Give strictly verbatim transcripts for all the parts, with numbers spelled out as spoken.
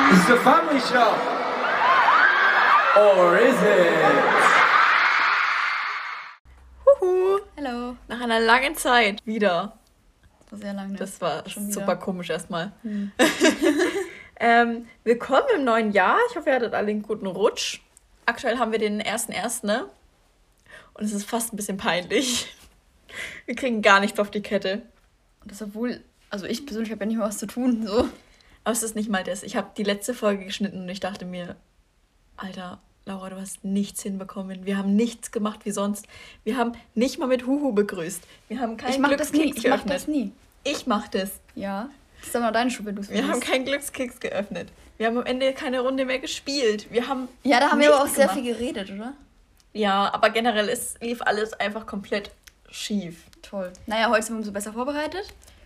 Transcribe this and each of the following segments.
It's a family show. Or is it? Huhu. Hallo. Nach einer langen Zeit wieder. Das war sehr lang, ne? Das war Schon super wieder. komisch erstmal. Hm. ähm, willkommen im neuen Jahr. Ich hoffe, ihr hattet alle einen guten Rutsch. Aktuell haben wir den ersten ersten ne? Und es ist fast ein bisschen peinlich. Wir kriegen gar nichts auf die Kette. Und das obwohl, also ich persönlich habe ja nicht mehr was zu tun, so. Aber es ist nicht mal das. Ich habe die letzte Folge geschnitten und ich dachte mir, Alter, Laura, du hast nichts hinbekommen. Wir haben nichts gemacht wie sonst. Wir haben nicht mal mit Huhu begrüßt. Wir haben keinen Ich mach das nie, Glückskeks ich mach geöffnet. das nie. Ich mach das. Ja. Das ist aber noch deine Schuld, wenn du es Wir haben keinen Glückskeks geöffnet. Wir haben am Ende keine Runde mehr gespielt. Wir haben Ja, da haben wir aber auch nichts sehr gemacht. viel geredet, oder? Ja, aber generell ist, lief alles einfach komplett schief. Toll. Naja, heute sind wir umso besser vorbereitet.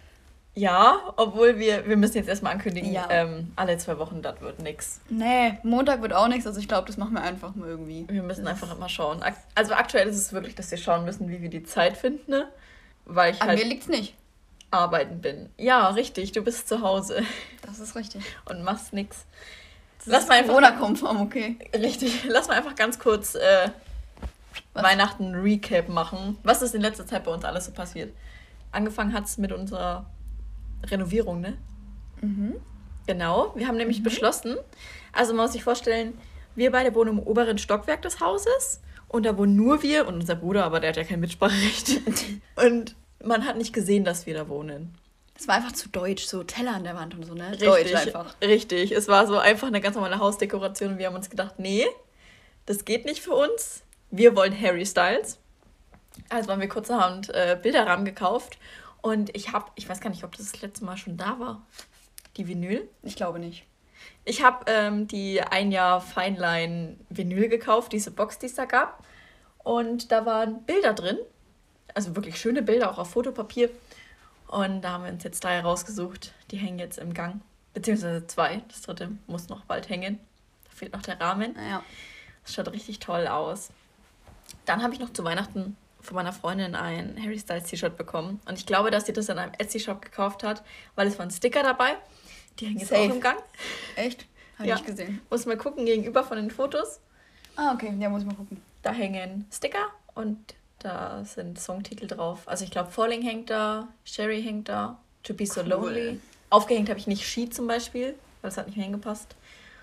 Ja, obwohl wir, wir müssen jetzt erstmal ankündigen, Ja. ähm, alle zwei Wochen, das wird nix. Nee, Montag wird auch nichts, also ich glaube, das machen wir einfach mal irgendwie. Wir müssen einfach immer schauen. Ak- Also aktuell ist es wirklich, dass wir schauen müssen, wie wir die Zeit finden, ne? Weil ich An halt mir liegt's nicht. arbeiten bin. Ja, richtig, du bist zu Hause Das ist richtig. und machst nix. Das Lass ist mal einfach- Corona-konform, okay. Richtig, lass mal einfach ganz kurz äh, Was? Weihnachten-Recap machen. Was ist in letzter Zeit bei uns alles so passiert? Angefangen hat es mit unserer Renovierung, ne? Mhm. Genau, wir haben nämlich beschlossen, also man muss sich vorstellen, wir beide wohnen im oberen Stockwerk des Hauses und da wohnen nur wir und unser Bruder, aber der hat ja kein Mitspracherecht. Und man hat nicht gesehen, dass wir da wohnen. Das war einfach zu deutsch, so Teller an der Wand und so, ne? Richtig, Deutsch einfach. richtig. Es war so einfach eine ganz normale Hausdekoration und wir haben uns gedacht, nee, das geht nicht für uns. Wir wollen Harry Styles. Also haben wir kurzerhand äh, Bilderrahmen gekauft und ich habe, ich weiß gar nicht, ob das das letzte Mal schon da war, die Vinyl. Ich glaube nicht. Ich habe ähm, die ein Jahr Feinlein Vinyl gekauft, diese Box, die es da gab. Und da waren Bilder drin, also wirklich schöne Bilder, auch auf Fotopapier. Und da haben wir uns jetzt drei rausgesucht. Die hängen jetzt im Gang, beziehungsweise zwei. Das dritte muss noch bald hängen. Da fehlt noch der Rahmen. Naja. Das schaut richtig toll aus. Dann habe ich noch zu Weihnachten von meiner Freundin ein Harry Styles T-Shirt bekommen. Und ich glaube, dass sie das in einem Etsy-Shop gekauft hat, weil es waren Sticker dabei. Die hängen jetzt Safe. auch im Gang. Echt? Habe Ja. ich nicht gesehen. Muss mal gucken, gegenüber von den Fotos. Ah, okay. Ja, muss ich mal gucken. Da hängen Sticker und da sind Songtitel drauf. Also ich glaube, Falling hängt da, Sherry hängt da, To Be So Cool. Lonely. Aufgehängt habe ich nicht She zum Beispiel, weil es hat nicht mehr hingepasst.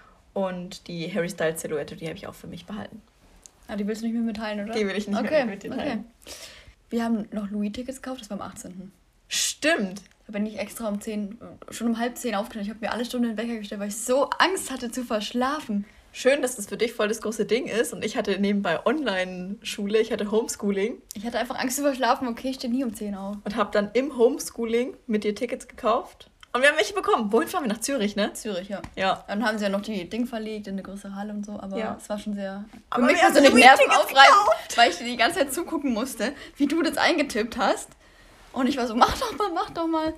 Und die Harry Styles Silhouette, die habe ich auch für mich behalten. Ah, die willst du nicht mehr mitteilen, oder? Die will ich nicht okay. mehr mit dir Okay. teilen. Wir haben noch Louis-Tickets gekauft, das war am achtzehnten Stimmt. Da bin ich extra um zehn, schon um halb zehn aufgestanden. Ich habe mir alle Stunden den Wecker gestellt, weil ich so Angst hatte zu verschlafen. Schön, dass das für dich voll das große Ding ist. Und ich hatte nebenbei Online-Schule, ich hatte Homeschooling Ich hatte einfach Angst zu verschlafen. Okay, ich stehe nie um zehn auf. und habe dann im Homeschooling mit dir Tickets gekauft. Und wir haben welche bekommen. Wohin fahren wir? Nach Zürich, ne? Zürich, ja. Ja. Dann haben sie ja noch die Ding verlegt in eine größere Halle und so, aber Ja. es war schon sehr... Für Aber mich wir haben persönlich Louis-Tickets nervenaufreibend, weil ich dir die ganze Zeit zugucken musste, wie du das eingetippt hast. Und ich war so, mach doch mal, mach doch mal.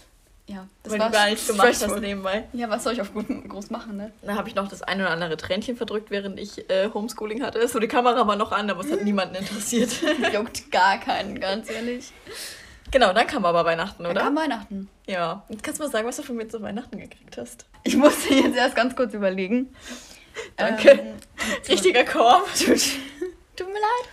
Ja, das Weil war du gar nichts gemacht hast stressful. nebenbei. Ja, was soll ich auf gut, groß machen, ne? Da habe ich noch das ein oder andere Tränchen verdrückt, während ich äh, Homeschooling hatte. So, die Kamera war noch an, aber es hat niemanden interessiert. Juckt gar keinen, ganz ehrlich. Genau, dann kam aber Weihnachten, Dann oder? kam Weihnachten. Ja. Jetzt kannst du mal sagen, was du von mir zu Weihnachten gekriegt hast. Ich musste jetzt erst ganz kurz überlegen. Danke. Ähm, Richtiger Korb. Tut, tut mir leid.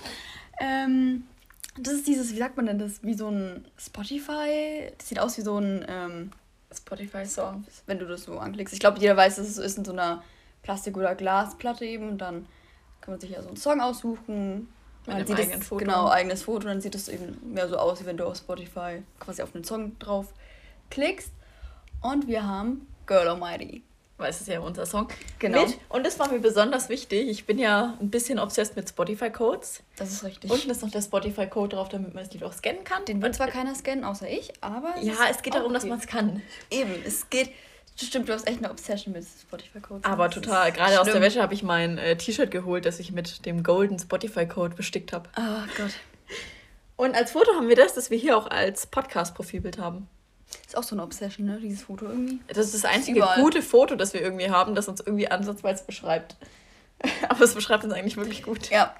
Ähm, das ist dieses, wie sagt man denn das, wie so ein Spotify, das sieht aus wie so ein, ähm, Spotify-Song. wenn du das so anklickst. Ich glaube, jeder weiß, dass es ist in so einer Plastik- oder Glasplatte eben und dann kann man sich ja so einen Song aussuchen. Mit dann einem sieht eigenen es, Foto. Genau, eigenes Foto. Dann sieht es eben mehr so aus, wie wenn du auf Spotify quasi auf einen Song drauf klickst. Und wir haben Girl Almighty. Weil es ist ja unser Song. Genau. Mit, und das war mir besonders wichtig. Ich bin ja ein bisschen obsessed mit Spotify-Codes. Das ist richtig. Unten ist noch der Spotify-Code drauf, damit man das Lied auch scannen kann. Den wird zwar keiner scannen, außer ich, aber... Ja, ist es geht auch darum, dass okay. man es kann. Eben, es geht... Stimmt, du hast echt eine Obsession mit Spotify-Codes. Aber Das ist total. Gerade aus der schlimm. Wäsche habe ich mein äh, T-Shirt geholt, das ich mit dem Golden Spotify-Code bestickt habe. Oh Gott. Und als Foto haben wir das, das wir hier auch als Podcast-Profilbild haben. Ist auch so eine Obsession, ne? Dieses Foto irgendwie. Das ist das einzige Überall. gute Foto, das wir irgendwie haben, das uns irgendwie ansatzweise beschreibt. Aber es beschreibt uns eigentlich wirklich gut. Ja.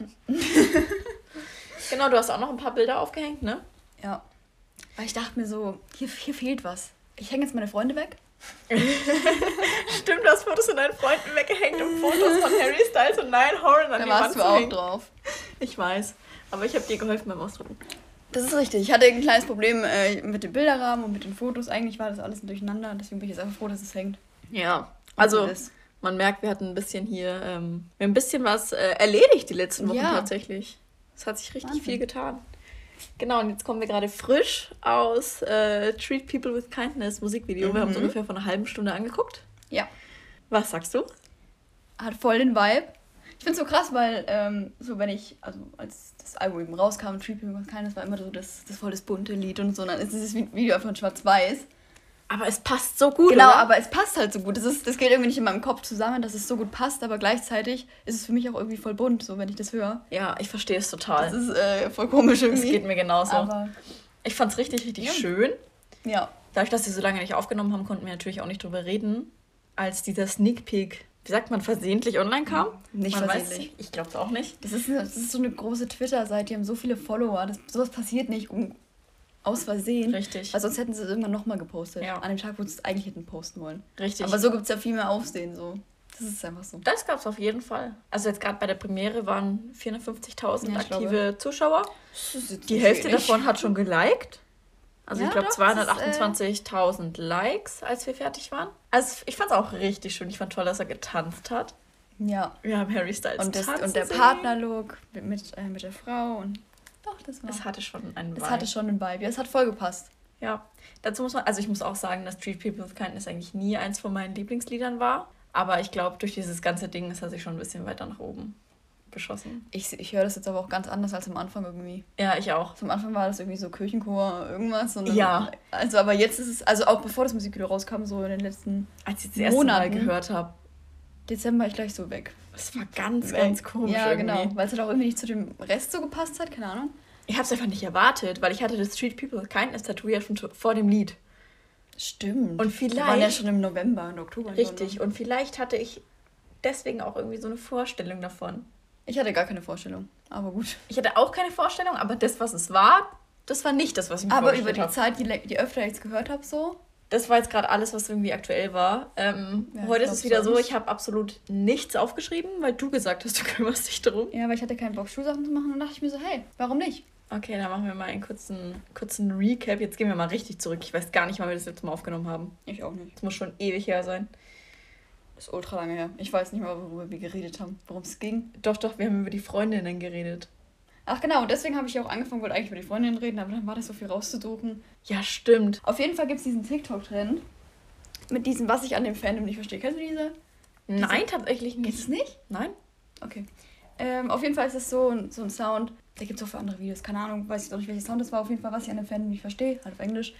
Genau, du hast auch noch ein paar Bilder aufgehängt, ne? Ja. Weil ich dachte mir so, hier, hier fehlt was. Ich hänge jetzt meine Freunde weg. Stimmt, du hast Fotos von deinen Freunden weggehängt und Fotos von Harry Styles und Niall Horan an Da die Wand warst du zu auch hängen. drauf. Ich weiß, aber ich habe dir geholfen beim Ausdrucken. Das ist richtig. Ich hatte ein kleines Problem äh, mit dem Bilderrahmen und mit den Fotos. Eigentlich war das alles durcheinander. Deswegen bin ich jetzt einfach froh, dass es hängt. Ja, also das. man merkt, wir hatten ein bisschen hier, ähm, wir haben ein bisschen was äh, erledigt die letzten Wochen Ja. tatsächlich. Es hat sich richtig Wahnsinn. viel getan. Genau, und jetzt kommen wir gerade frisch aus äh, Treat People with Kindness Musikvideo. Wir haben es Mhm. ungefähr vor einer halben Stunde angeguckt. Ja. Was sagst du? Hat voll den Vibe. Ich finde es so krass, weil ähm, so wenn ich, also als das Album eben rauskam, Treat People with Kindness, war immer so das, das voll das bunte Lied und so. Und dann ist dieses Video einfach in schwarz-weiß. Aber es passt so gut, Genau, oder? aber es passt halt so gut. Das, ist, das geht irgendwie nicht in meinem Kopf zusammen, dass es so gut passt, aber gleichzeitig ist es für mich auch irgendwie voll bunt, so wenn ich das höre. Ja, ich verstehe es total. Das ist äh, voll komisch Es irgendwie. geht mir genauso. Aber Ich fand es richtig, richtig Ja. schön. ja. Dadurch, dass sie so lange nicht aufgenommen haben, konnten wir natürlich auch nicht drüber reden. Als dieser Sneak Peek, wie sagt man, versehentlich online kam. Nicht man versehentlich. Weiß nicht. Ich glaube es auch nicht. Das ist, das ist so eine große Twitter-Seite, die haben so viele Follower. Das, sowas passiert nicht um, aus Versehen. Richtig. Weil sonst hätten sie es irgendwann nochmal gepostet. Ja. An dem Tag, wo sie es eigentlich hätten posten wollen. Richtig. Aber so gibt es ja viel mehr Aufsehen. So. Das ist einfach so. Das gab es auf jeden Fall. Also jetzt gerade bei der Premiere waren vierhundertfünfzigtausend Ja, ich aktive glaube. Zuschauer. Das ist jetzt Die nicht Hälfte wenig. davon hat schon geliked. Also Ja, ich glaube doch, das ist, äh, zweihundertachtundzwanzigtausend Likes, als wir fertig waren. Also ich fand es auch richtig schön. Ich fand toll, dass er getanzt hat. Ja. Wir haben Harry Styles Und, das, tanzen und der sehen. Partnerlook mit, mit, äh, mit der Frau. Und doch, das war. Es hatte schon einen Es Vibe. hatte schon einen Vibe. Ja, es hat voll gepasst. Ja, dazu muss man, also ich muss auch sagen, dass Treat People with Kindness eigentlich nie eins von meinen Lieblingsliedern war. Aber ich glaube, durch dieses ganze Ding ist er sich schon ein bisschen weiter nach oben beschossen. Ich, ich höre das jetzt aber auch ganz anders als am Anfang irgendwie. Ja, ich auch. Zum Anfang war das irgendwie so Kirchenchor, irgendwas. Und dann, Ja. Also, aber jetzt ist es, also auch bevor das Musikvideo rauskam, so in den letzten Als ich das erste Mal Monaten. gehört habe, Dezember ich gleich so weg. es war ganz, Weg. ganz komisch Ja, irgendwie. genau. Weil es halt auch irgendwie nicht zu dem Rest so gepasst hat, keine Ahnung. Ich habe es einfach nicht erwartet, weil ich hatte das Treat People with Kindness Tattoo ja schon vor dem Lied. Stimmt. Und Wir waren ja vielleicht, schon im November, im Oktober. in richtig, London. und vielleicht hatte ich deswegen auch irgendwie so eine Vorstellung davon. Ich hatte gar keine Vorstellung, aber gut. Ich hatte auch keine Vorstellung, aber das, was es war, das war nicht das, was ich mir Aber über vorgestellt die habe. Zeit, die, le- die öfter ich es gehört habe, so. Das war jetzt gerade alles, was irgendwie aktuell war. Ähm, Ja, ich heute ist glaub es wieder so, sonst. ich habe absolut nichts aufgeschrieben, weil du gesagt hast, du kümmerst dich darum. Ja, weil ich hatte keinen Bock, Schulsachen zu machen. Und dann dachte ich mir so, hey, warum nicht? Okay, dann machen wir mal einen kurzen, kurzen Recap. Jetzt gehen wir mal richtig zurück. Ich weiß gar nicht, wann wir das letzte Mal aufgenommen haben. Ich auch nicht. Das muss schon ewig her sein. Das ist ultra lange her. Ich weiß nicht mal, worüber wir geredet haben, worum es ging. Doch, doch, wir haben über die Freundinnen geredet. Ach genau, und deswegen habe ich auch angefangen, wollte eigentlich über die Freundin reden, aber dann war das so viel rauszusuchen. Ja, stimmt. Auf jeden Fall gibt es diesen TikTok-Trend mit diesem, was ich an dem Fandom nicht verstehe. Kennst du diese? Nein, tatsächlich Kennst nicht. du es nicht? Nein? Okay. Ähm, auf jeden Fall ist es so, ein- so ein Sound, der gibt es auch für andere Videos, keine Ahnung, weiß ich doch nicht, welcher Sound das war, auf jeden Fall, was ich an dem Fandom nicht verstehe, halt auf Englisch.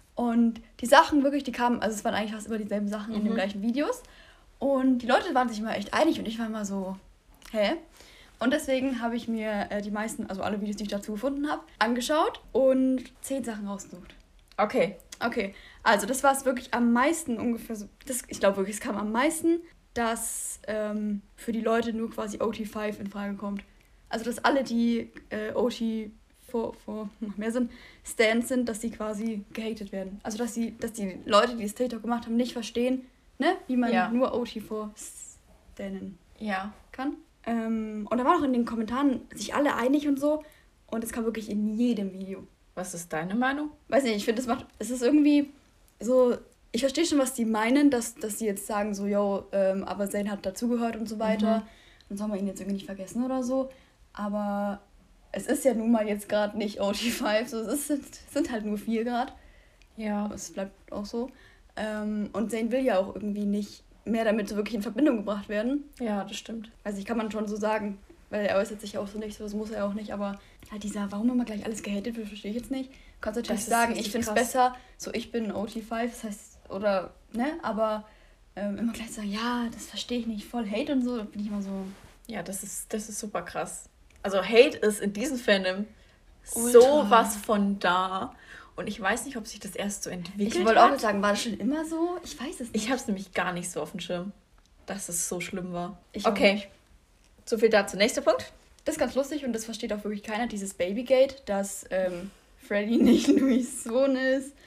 Und die Sachen wirklich, die kamen, also es waren eigentlich fast immer dieselben Sachen in den Mhm. gleichen Videos. Und die Leute waren sich immer echt einig und ich war immer so, hä? Und deswegen habe ich mir äh, die meisten, also alle Videos, die ich dazu gefunden habe, angeschaut und zehn Sachen rausgesucht. Okay. Okay, also das war es wirklich am meisten ungefähr so, das, ich glaube wirklich, es kam am meisten, dass ähm, für die Leute nur quasi O T fünf in Frage kommt. Also dass alle, die äh, O T vor, vor noch mehr sind, Stans sind, dass die quasi gehatet werden. Also dass die, dass die Leute, die das TikTok gemacht haben, nicht verstehen, ne, wie man Ja. nur O T vor stannen Ja. kann. Ähm, und da waren auch in den Kommentaren sich alle einig und so. Und es kam wirklich in jedem Video. Was ist deine Meinung? Weiß nicht, ich finde, es macht, es ist irgendwie so, ich verstehe schon, was die meinen, dass, dass die jetzt sagen, so, yo, ähm, aber Zayn hat dazugehört und so weiter. Mhm. Dann soll man ihn jetzt irgendwie nicht vergessen oder so. Aber es ist ja nun mal jetzt gerade nicht O T fünf, so, es ist, es sind halt nur vier Grad. Ja. Aber es bleibt auch so. Ähm, und Zayn will ja auch irgendwie nicht mehr damit so wirklich in Verbindung gebracht werden. Ja, das stimmt. Also ich kann man schon so sagen, weil er äußert sich auch so nicht, so das muss er auch nicht, aber halt dieser, warum immer gleich alles gehatet wird, verstehe ich jetzt nicht. Du kannst natürlich Das ist sagen, richtig ich finde es krass. besser, so ich bin O T fünf, das heißt, oder, ne, aber ähm, immer gleich sagen, ja, das verstehe ich nicht, voll Hate und so, da bin ich immer so, Ja, das ist, das ist super krass. Also Hate ist in diesem Fandom Ultra. sowas von da. Und ich weiß nicht, ob sich das erst so entwickelt ich wollte auch hat. sagen, war das schon immer so? Ich weiß es nicht. Ich habe es nämlich gar nicht so auf dem Schirm, dass es so schlimm war. Ich auch okay, nicht. so viel dazu. Nächster Punkt. Das ist ganz lustig und das versteht auch wirklich keiner, dieses Babygate, dass ähm, Freddy nicht Louis Sohn ist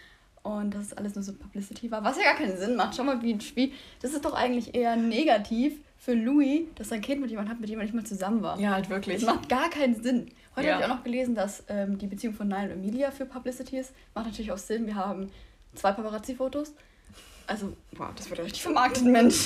Und das ist alles nur so Publicity war, was ja gar keinen Sinn macht. Schau mal, wie ein Spiel. Das ist doch eigentlich eher negativ für Louis, dass sein Kind mit jemandem hat, mit dem er nicht mal zusammen war. Ja, halt wirklich. Das macht gar keinen Sinn. Heute Ja. habe ich auch noch gelesen, dass ähm, die Beziehung von Niall und Emilia für Publicity ist. Macht natürlich auch Sinn. Wir haben zwei Paparazzi-Fotos. Also, wow, das wird richtig vermarktet, Mensch.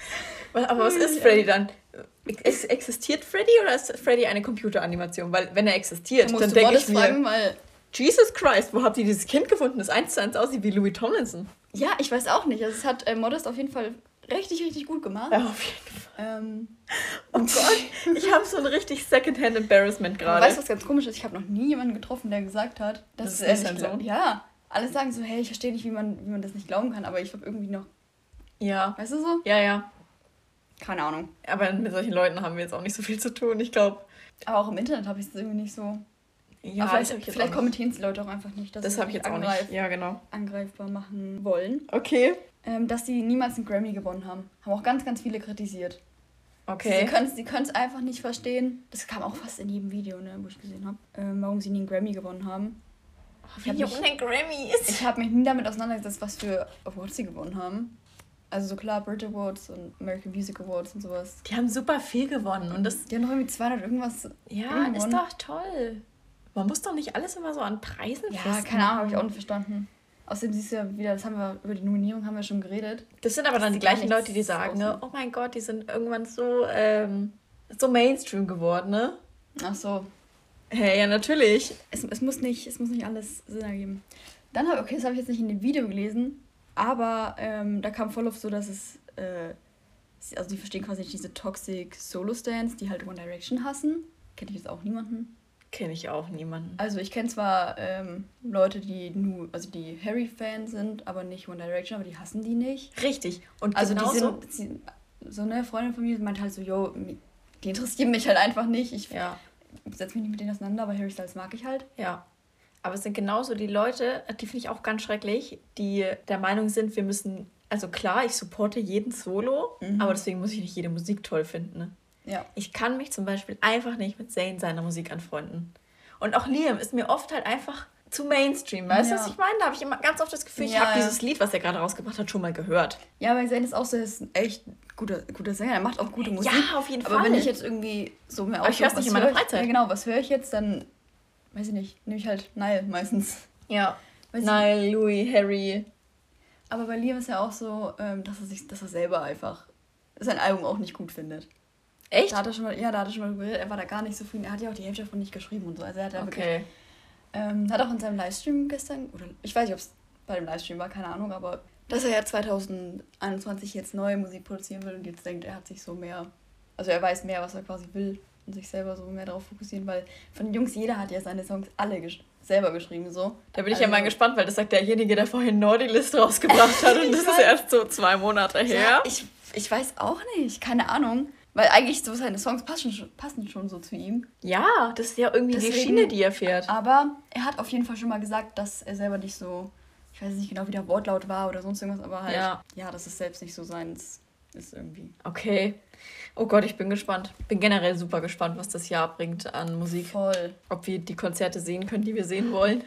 Aber was ist Freddy dann? Ex existiert Freddy oder ist Freddy eine Computeranimation? Weil wenn er existiert, Da musst dann du denke ich Modest mir, fragen, weil... Jesus Christ, wo habt ihr dieses Kind gefunden, das eins zu eins aussieht wie Louis Tomlinson? Ja, ich weiß auch nicht. Also es hat äh, Modest auf jeden Fall richtig, richtig gut gemacht. Ja, auf jeden Fall. Ähm, Oh Gott, ich habe so ein richtig Secondhand Embarrassment aber gerade. weißt du, was ganz komisch ist? Ich habe noch nie jemanden getroffen, der gesagt hat, dass Das es ist ehrlich nicht sein Sohn? Ja, alle sagen so, hey, ich verstehe nicht, wie man, wie man das nicht glauben kann, aber ich habe irgendwie noch, Ja, weißt du so? ja, ja. Keine Ahnung. Aber mit solchen Leuten haben wir jetzt auch nicht so viel zu tun, ich glaube. Aber auch im Internet habe ich es irgendwie nicht so. Ja, aber das vielleicht hab ich jetzt vielleicht auch nicht. kommentieren es die Leute auch einfach nicht, dass Das sie habe ich sich jetzt auch angreif nicht. Ja, genau. angreifbar machen wollen. Okay. Ähm, dass sie niemals einen Grammy gewonnen haben. Haben auch ganz, ganz viele kritisiert. Okay. Sie können sie können's einfach nicht verstehen. Das kam auch fast in jedem Video, ne, wo ich gesehen habe, ähm, warum sie nie einen Grammy gewonnen haben. Wie hab juckt mich- ein Grammys? Ich habe mich nie damit auseinandergesetzt, was für Awards sie gewonnen haben. Also so klar, Brit Awards und American Music Awards und sowas. Die haben super viel gewonnen und das, Die haben noch irgendwie zweihundert irgendwas. ja, gewonnen. ist doch toll. Man muss doch nicht alles immer so an Preisen Ja, festmachen. keine Ahnung, habe ich auch nicht verstanden. Außerdem siehst du ja wieder, das haben wir, über die Nominierung haben wir schon geredet. Das sind aber dann die gar gleichen nichts Leute, die sagen, ne, außen. oh mein Gott, die sind irgendwann so, ähm, so Mainstream geworden, ne? Ach so. Hey, ja, natürlich. Es, es, muss nicht, es muss nicht alles Sinn ergeben. Dann habe okay, das habe ich jetzt nicht in dem Video gelesen, aber ähm, da kam voll auf so, dass es, äh, sie- also die verstehen quasi nicht diese Toxic Solo-Stands, die halt One Direction hassen. Kenne ich jetzt auch niemanden. Kenne ich auch niemanden. Also ich kenne zwar ähm, Leute, die nur, also die Harry-Fan sind, aber nicht One Direction, aber die hassen die nicht. Richtig. Und Also genauso, die sind, sie, so eine Freundin von mir meint halt so, yo, die interessieren mich halt einfach nicht. Ich ja, setze mich nicht mit denen auseinander, aber Harry Styles mag ich halt. ja. Aber es sind genauso die Leute, die finde ich auch ganz schrecklich, die der Meinung sind, wir müssen, also klar, ich supporte jeden Solo, Mhm. aber deswegen muss ich nicht jede Musik toll finden, ne? Ja. Ich kann mich zum Beispiel einfach nicht mit Zayn seiner Musik anfreunden. Und auch Liam ist mir oft halt einfach zu Mainstream. Weißt du, Ja. was ich meine? Da habe ich immer ganz oft das Gefühl, ich Ja, habe ja. dieses Lied, was er gerade rausgebracht hat, schon mal gehört. Ja, aber Zayn ist auch so, er ist ein echt guter, guter Sänger, er macht auch gute Musik. Ja, auf jeden aber Fall. wenn ich jetzt irgendwie so mehr Aber ich hör's was nicht in meiner höre ich- Freizeit. Ja, genau, was höre ich jetzt, dann, weiß ich nicht, nehme ich halt Nile meistens. Ja. Weiß ich- Niall, Louis, Harry. Aber bei Liam ist ja auch so, ähm, dass er sich, dass er selber einfach sein Album auch nicht gut findet. Echt? Da hat er schon mal, ja, da hat er schon mal drüber geredet, er war da gar nicht zufrieden. Er hat ja auch die Hälfte davon nicht geschrieben und so. Also er hat ja wirklich, Okay. ähm, hat auch in seinem Livestream gestern, oder ich weiß nicht, ob es bei dem Livestream war, keine Ahnung, aber dass er ja zwanzig einundzwanzig jetzt neue Musik produzieren will und jetzt denkt, er hat sich so mehr, also er weiß mehr, was er quasi will und sich selber so mehr darauf fokussieren, weil von den Jungs, jeder hat ja seine Songs alle gesch- selber geschrieben, so. Da bin ich ja Also- mal gespannt, weil das sagt derjenige, der vorhin Naughty List rausgebracht hat und das Ich ist weiß. erst so zwei Monate her. Ja, ich, ich weiß auch nicht, keine Ahnung, weil eigentlich so seine Songs passen schon, passen schon so zu ihm. Ja, das ist ja irgendwie die Deswegen- Schiene, die er fährt. Aber er hat auf jeden Fall schon mal gesagt, dass er selber nicht so, ich weiß nicht genau, wie der Wortlaut war oder sonst irgendwas, aber halt, Ja. ja, dass es selbst nicht so seins ist irgendwie. Okay. Oh Gott, ich bin gespannt. Bin generell super gespannt, was das Jahr bringt an Musik. Voll. Ob wir die Konzerte sehen können, die wir sehen wollen.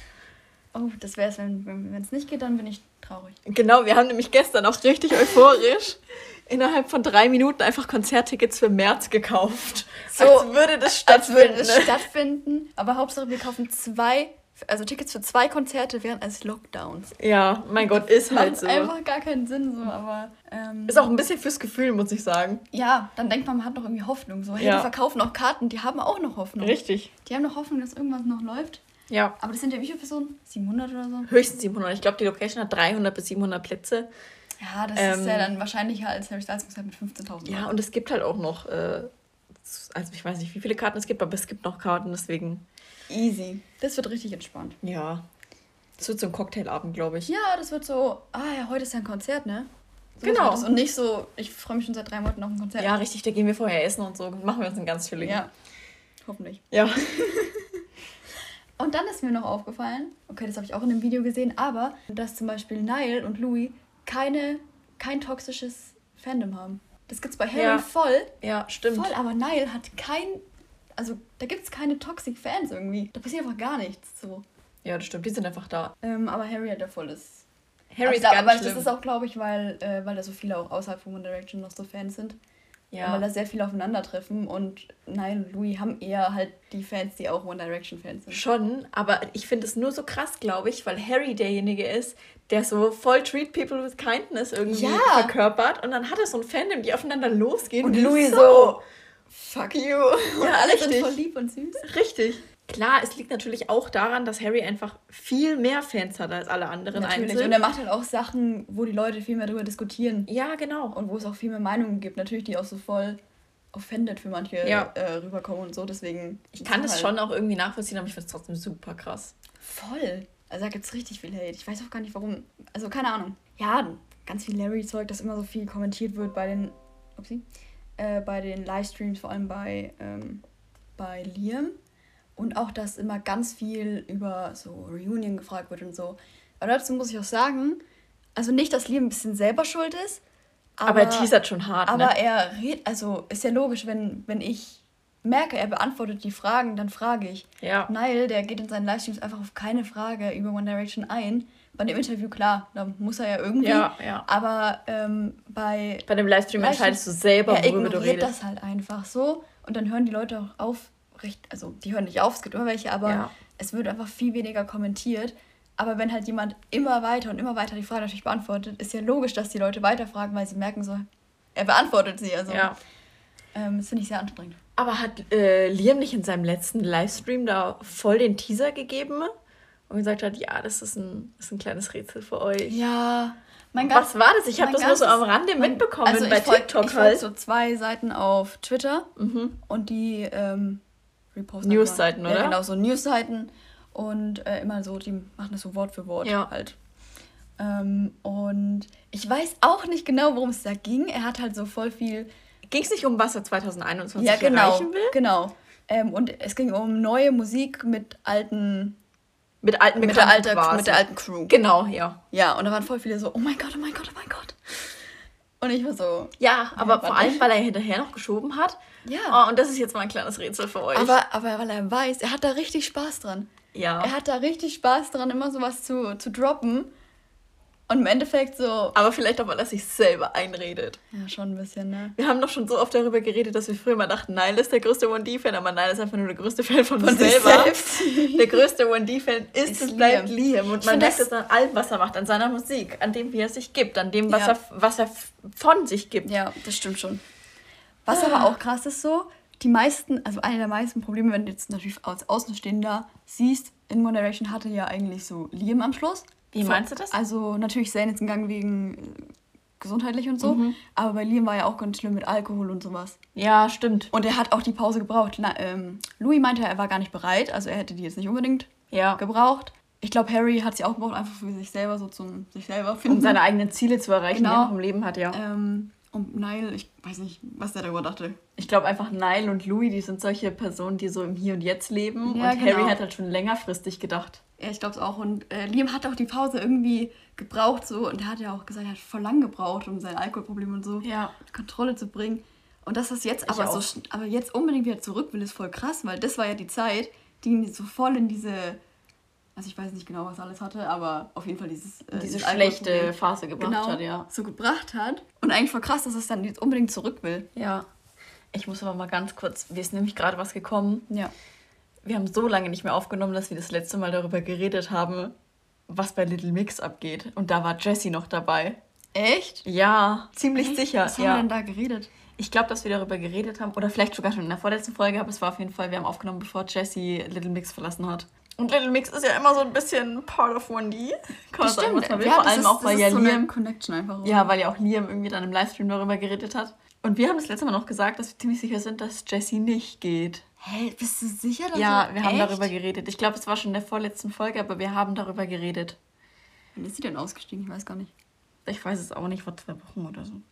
Oh, das wäre es, wenn wenn es nicht geht, dann bin ich traurig. Genau, wir haben nämlich gestern auch richtig euphorisch innerhalb von drei Minuten einfach Konzerttickets für März gekauft. So, als würde das Als würde stattfinden. es stattfinden, aber Hauptsache wir kaufen zwei, also Tickets für zwei Konzerte während eines Lockdowns. Ja, mein Gott, ist halt Macht so. einfach gar keinen Sinn so, aber ähm, Ist auch ein bisschen fürs Gefühl, muss ich sagen. ja, dann denkt man, man hat noch irgendwie Hoffnung. So, hey, Ja. die verkaufen auch Karten, die haben auch noch Hoffnung. Richtig. Die haben noch Hoffnung, dass irgendwas noch läuft. Ja. Aber das sind ja wie viele Personen? siebenhundert oder so? Höchstens siebenhundert. Ich glaube, die Location hat dreihundert bis siebenhundert Plätze. Ja, das Ähm, ist ja dann wahrscheinlicher als Harry Styles Konzert mit fünfzehntausend. Ja, und es gibt halt auch noch, äh, also ich weiß nicht, wie viele Karten es gibt, aber es gibt noch Karten, deswegen, Easy. Das wird richtig entspannt. ja. Es wird so ein Cocktailabend, glaube ich. Ja, das wird so, ah ja, heute ist ja ein Konzert, ne? So Genau. wird das. Und nicht so, ich freue mich schon seit drei Monaten auf ein Konzert. Ja, richtig, da gehen wir vorher essen und so. Machen wir uns einen ganz chilligen. Ja, hoffentlich. Ja. Und dann ist mir noch aufgefallen, okay, das habe ich auch in dem Video gesehen, aber dass zum Beispiel Niall und Louis keine, kein toxisches Fandom haben. Das gibt's bei Harry Ja. voll, Ja, stimmt. voll, aber Niall hat kein, also da gibt's keine toxic Fans irgendwie. Da passiert einfach gar nichts so. Ja, das stimmt, die sind einfach da. Ähm, aber Harry hat ja volles... Harry ist aber, ganz aber schlimm. das ist auch, glaube ich, weil, äh, weil da so viele auch außerhalb von One Direction noch so Fans sind. ja. Weil da sehr viele aufeinandertreffen und Niall und Louis haben eher halt die Fans, die auch One Direction Fans sind. Schon, aber ich finde es nur so krass, glaube ich, weil Harry derjenige ist, der so voll treat people with kindness irgendwie Ja. verkörpert und dann hat er so ein Fandom, die aufeinander losgehen. Und die Louis so, so, fuck you. Und Ja, alle sind richtig. voll lieb und süß. Richtig. Klar, es liegt natürlich auch daran, dass Harry einfach viel mehr Fans hat als alle anderen Natürlich. einzeln. Und er macht halt auch Sachen, wo die Leute viel mehr darüber diskutieren. Ja, genau. Und wo es auch viel mehr Meinungen gibt. Natürlich, die auch so voll offended für manche Ja. äh, rüberkommen und so. Deswegen. Ich kann das halt schon auch irgendwie nachvollziehen, aber ich finde es trotzdem super krass. Voll. Also da gibt es richtig viel Hate. Ich weiß auch gar nicht warum. Also keine Ahnung. Ja, ganz viel Larry-Zeug, dass immer so viel kommentiert wird bei den. Upsi. Äh, bei den Livestreams, vor allem bei, ähm, bei Liam. Und auch, dass immer ganz viel über so Reunion gefragt wird und so. Aber dazu muss ich auch sagen, also nicht, dass Liam ein bisschen selber schuld ist, Aber, er teasert schon hart, aber ne? er redet, also ist ja logisch, wenn, wenn ich merke, er beantwortet die Fragen, dann frage ich. Ja. Niall, der geht in seinen Livestreams einfach auf keine Frage über One Direction ein. Bei dem Interview, klar, da muss er ja irgendwie. Ja, ja. Aber ähm, bei Bei dem Livestream Livestream- entscheidest du selber, er worüber du ignoriert redest. das halt einfach so und dann hören die Leute auch auf, recht, also die hören nicht auf, es gibt immer welche, aber Ja. es wird einfach viel weniger kommentiert. Aber wenn halt jemand immer weiter und immer weiter die Frage natürlich beantwortet, ist ja logisch, dass die Leute weiterfragen, weil sie merken so, er beantwortet sie. Also Ja. ähm, das finde ich sehr anstrengend. Aber hat äh, Liam nicht in seinem letzten Livestream da voll den Teaser gegeben und gesagt hat, ja, das ist ein, das ist ein kleines Rätsel für euch? Ja, mein Was war das? Ich habe mein das nur so am ganzes- Rande mein- mitbekommen also bei ich folg- TikTok ich folg halt. so zwei Seiten auf Twitter Mhm. und die ähm, reposten Newsseiten, halt mal. oder? Ja, genau, so Newsseiten und äh, immer so, die machen das so Wort für Wort Ja. halt. Ähm, und ich weiß auch nicht genau, worum es da ging. Er hat halt so voll viel... Ging es nicht um, was er zwanzig einundzwanzig Ja, genau, erreichen will? genau. Ähm, und es ging um neue Musik mit alten... Mit alten Mit der, Bekannten alter, quasi. mit der alten Crew. Genau, ja. Ja, und da waren voll viele so, oh mein Gott, oh mein Gott, oh mein Gott. Und ich war so, Ja, aber Ja, vor warte. allem, weil er hinterher noch geschoben hat. ja. Oh, und das ist jetzt mal ein kleines Rätsel für euch. Aber, aber weil er weiß, er hat da richtig Spaß dran. ja. Er hat da richtig Spaß dran, immer sowas zu, zu droppen. Und im Endeffekt so, Aber vielleicht auch, weil er sich selber einredet. ja, schon ein bisschen, ne? Wir haben doch schon so oft darüber geredet, dass wir früher mal dachten, Nile ist der größte one D Fan, aber Nile ist einfach nur der größte Fan von, Von sich sich selber. selbst. Der größte one D Fan ist, Ist und bleibt Liam. Liam. Und Ich man find merkt das- es an allem, was er macht, an seiner Musik, an dem, wie er sich gibt, an dem, was, Ja. er, was er f- von sich gibt. Ja, das stimmt schon. Was aber auch krass ist so, die meisten, also eine der meisten Probleme, wenn du jetzt natürlich als Außenstehender siehst, in One Direction hatte ja eigentlich so Liam am Schluss. Wie meinst du das? Also natürlich Zayn jetzt einen Gang wegen äh, gesundheitlich und so, Mhm. aber bei Liam war ja auch ganz schlimm mit Alkohol und sowas. Ja, stimmt. Und er hat auch die Pause gebraucht. Na, ähm, Louis meinte, er war gar nicht bereit, also er hätte die jetzt nicht unbedingt Ja. gebraucht. Ich glaube, Harry hat sie auch gebraucht, einfach für sich selber, so zum sich selber finden. Um seine eigenen Ziele zu erreichen, die Genau. er noch im Leben hat, ja. ähm, und Niall, ich weiß nicht, was der darüber dachte. Ich glaube einfach, Nile und Louis, die sind solche Personen, die so im Hier und Jetzt leben. Ja, und genau. Harry hat halt schon längerfristig gedacht. Ja, ich glaube es auch. Und äh, Liam hat auch die Pause irgendwie gebraucht so und er hat ja auch gesagt, er hat voll lang gebraucht, um sein Alkoholproblem und so Ja. unter Kontrolle zu bringen. Und dass das jetzt Ich aber so, auch. schn- aber jetzt unbedingt wieder zurück will, ist voll krass, weil das war ja die Zeit, die ihn so voll in diese, also ich weiß nicht genau, was er alles hatte, aber auf jeden Fall dieses äh, Diese dieses schlechte Alkoholproblem Phase gebracht genau hat, ja. so gebracht hat. Und eigentlich voll krass, dass es dann jetzt unbedingt zurück will. Ja. Ich muss aber mal ganz kurz, mir ist nämlich gerade was gekommen. Ja. Wir haben so lange nicht mehr aufgenommen, dass wir das letzte Mal darüber geredet haben, was bei Little Mix abgeht. Und da war Jessie noch dabei. Echt? Ja, ziemlich Echt? sicher. Was haben wir Ja. denn da geredet? Ich glaube, dass wir darüber geredet haben, oder vielleicht sogar schon in der vorletzten Folge, aber es war auf jeden Fall, wir haben aufgenommen, bevor Jessie Little Mix verlassen hat. Und Little Mix ist ja immer so ein bisschen part of one D. Kann man sagen, was man will. Ja, Vor das allem ist, auch, weil das ja ist so eine Liam... Connection einfach. Ja, weil ja auch Liam irgendwie dann im Livestream darüber geredet hat. Und wir haben das letzte Mal noch gesagt, dass wir ziemlich sicher sind, dass Jessie nicht geht. Hey, bist du sicher? Dass Ja, er- wir haben Echt? darüber geredet. Ich glaube, es war schon in der vorletzten Folge, aber wir haben darüber geredet. Wann ist sie denn ausgestiegen? Ich weiß gar nicht. Ich weiß es auch nicht, vor zwei Wochen oder so.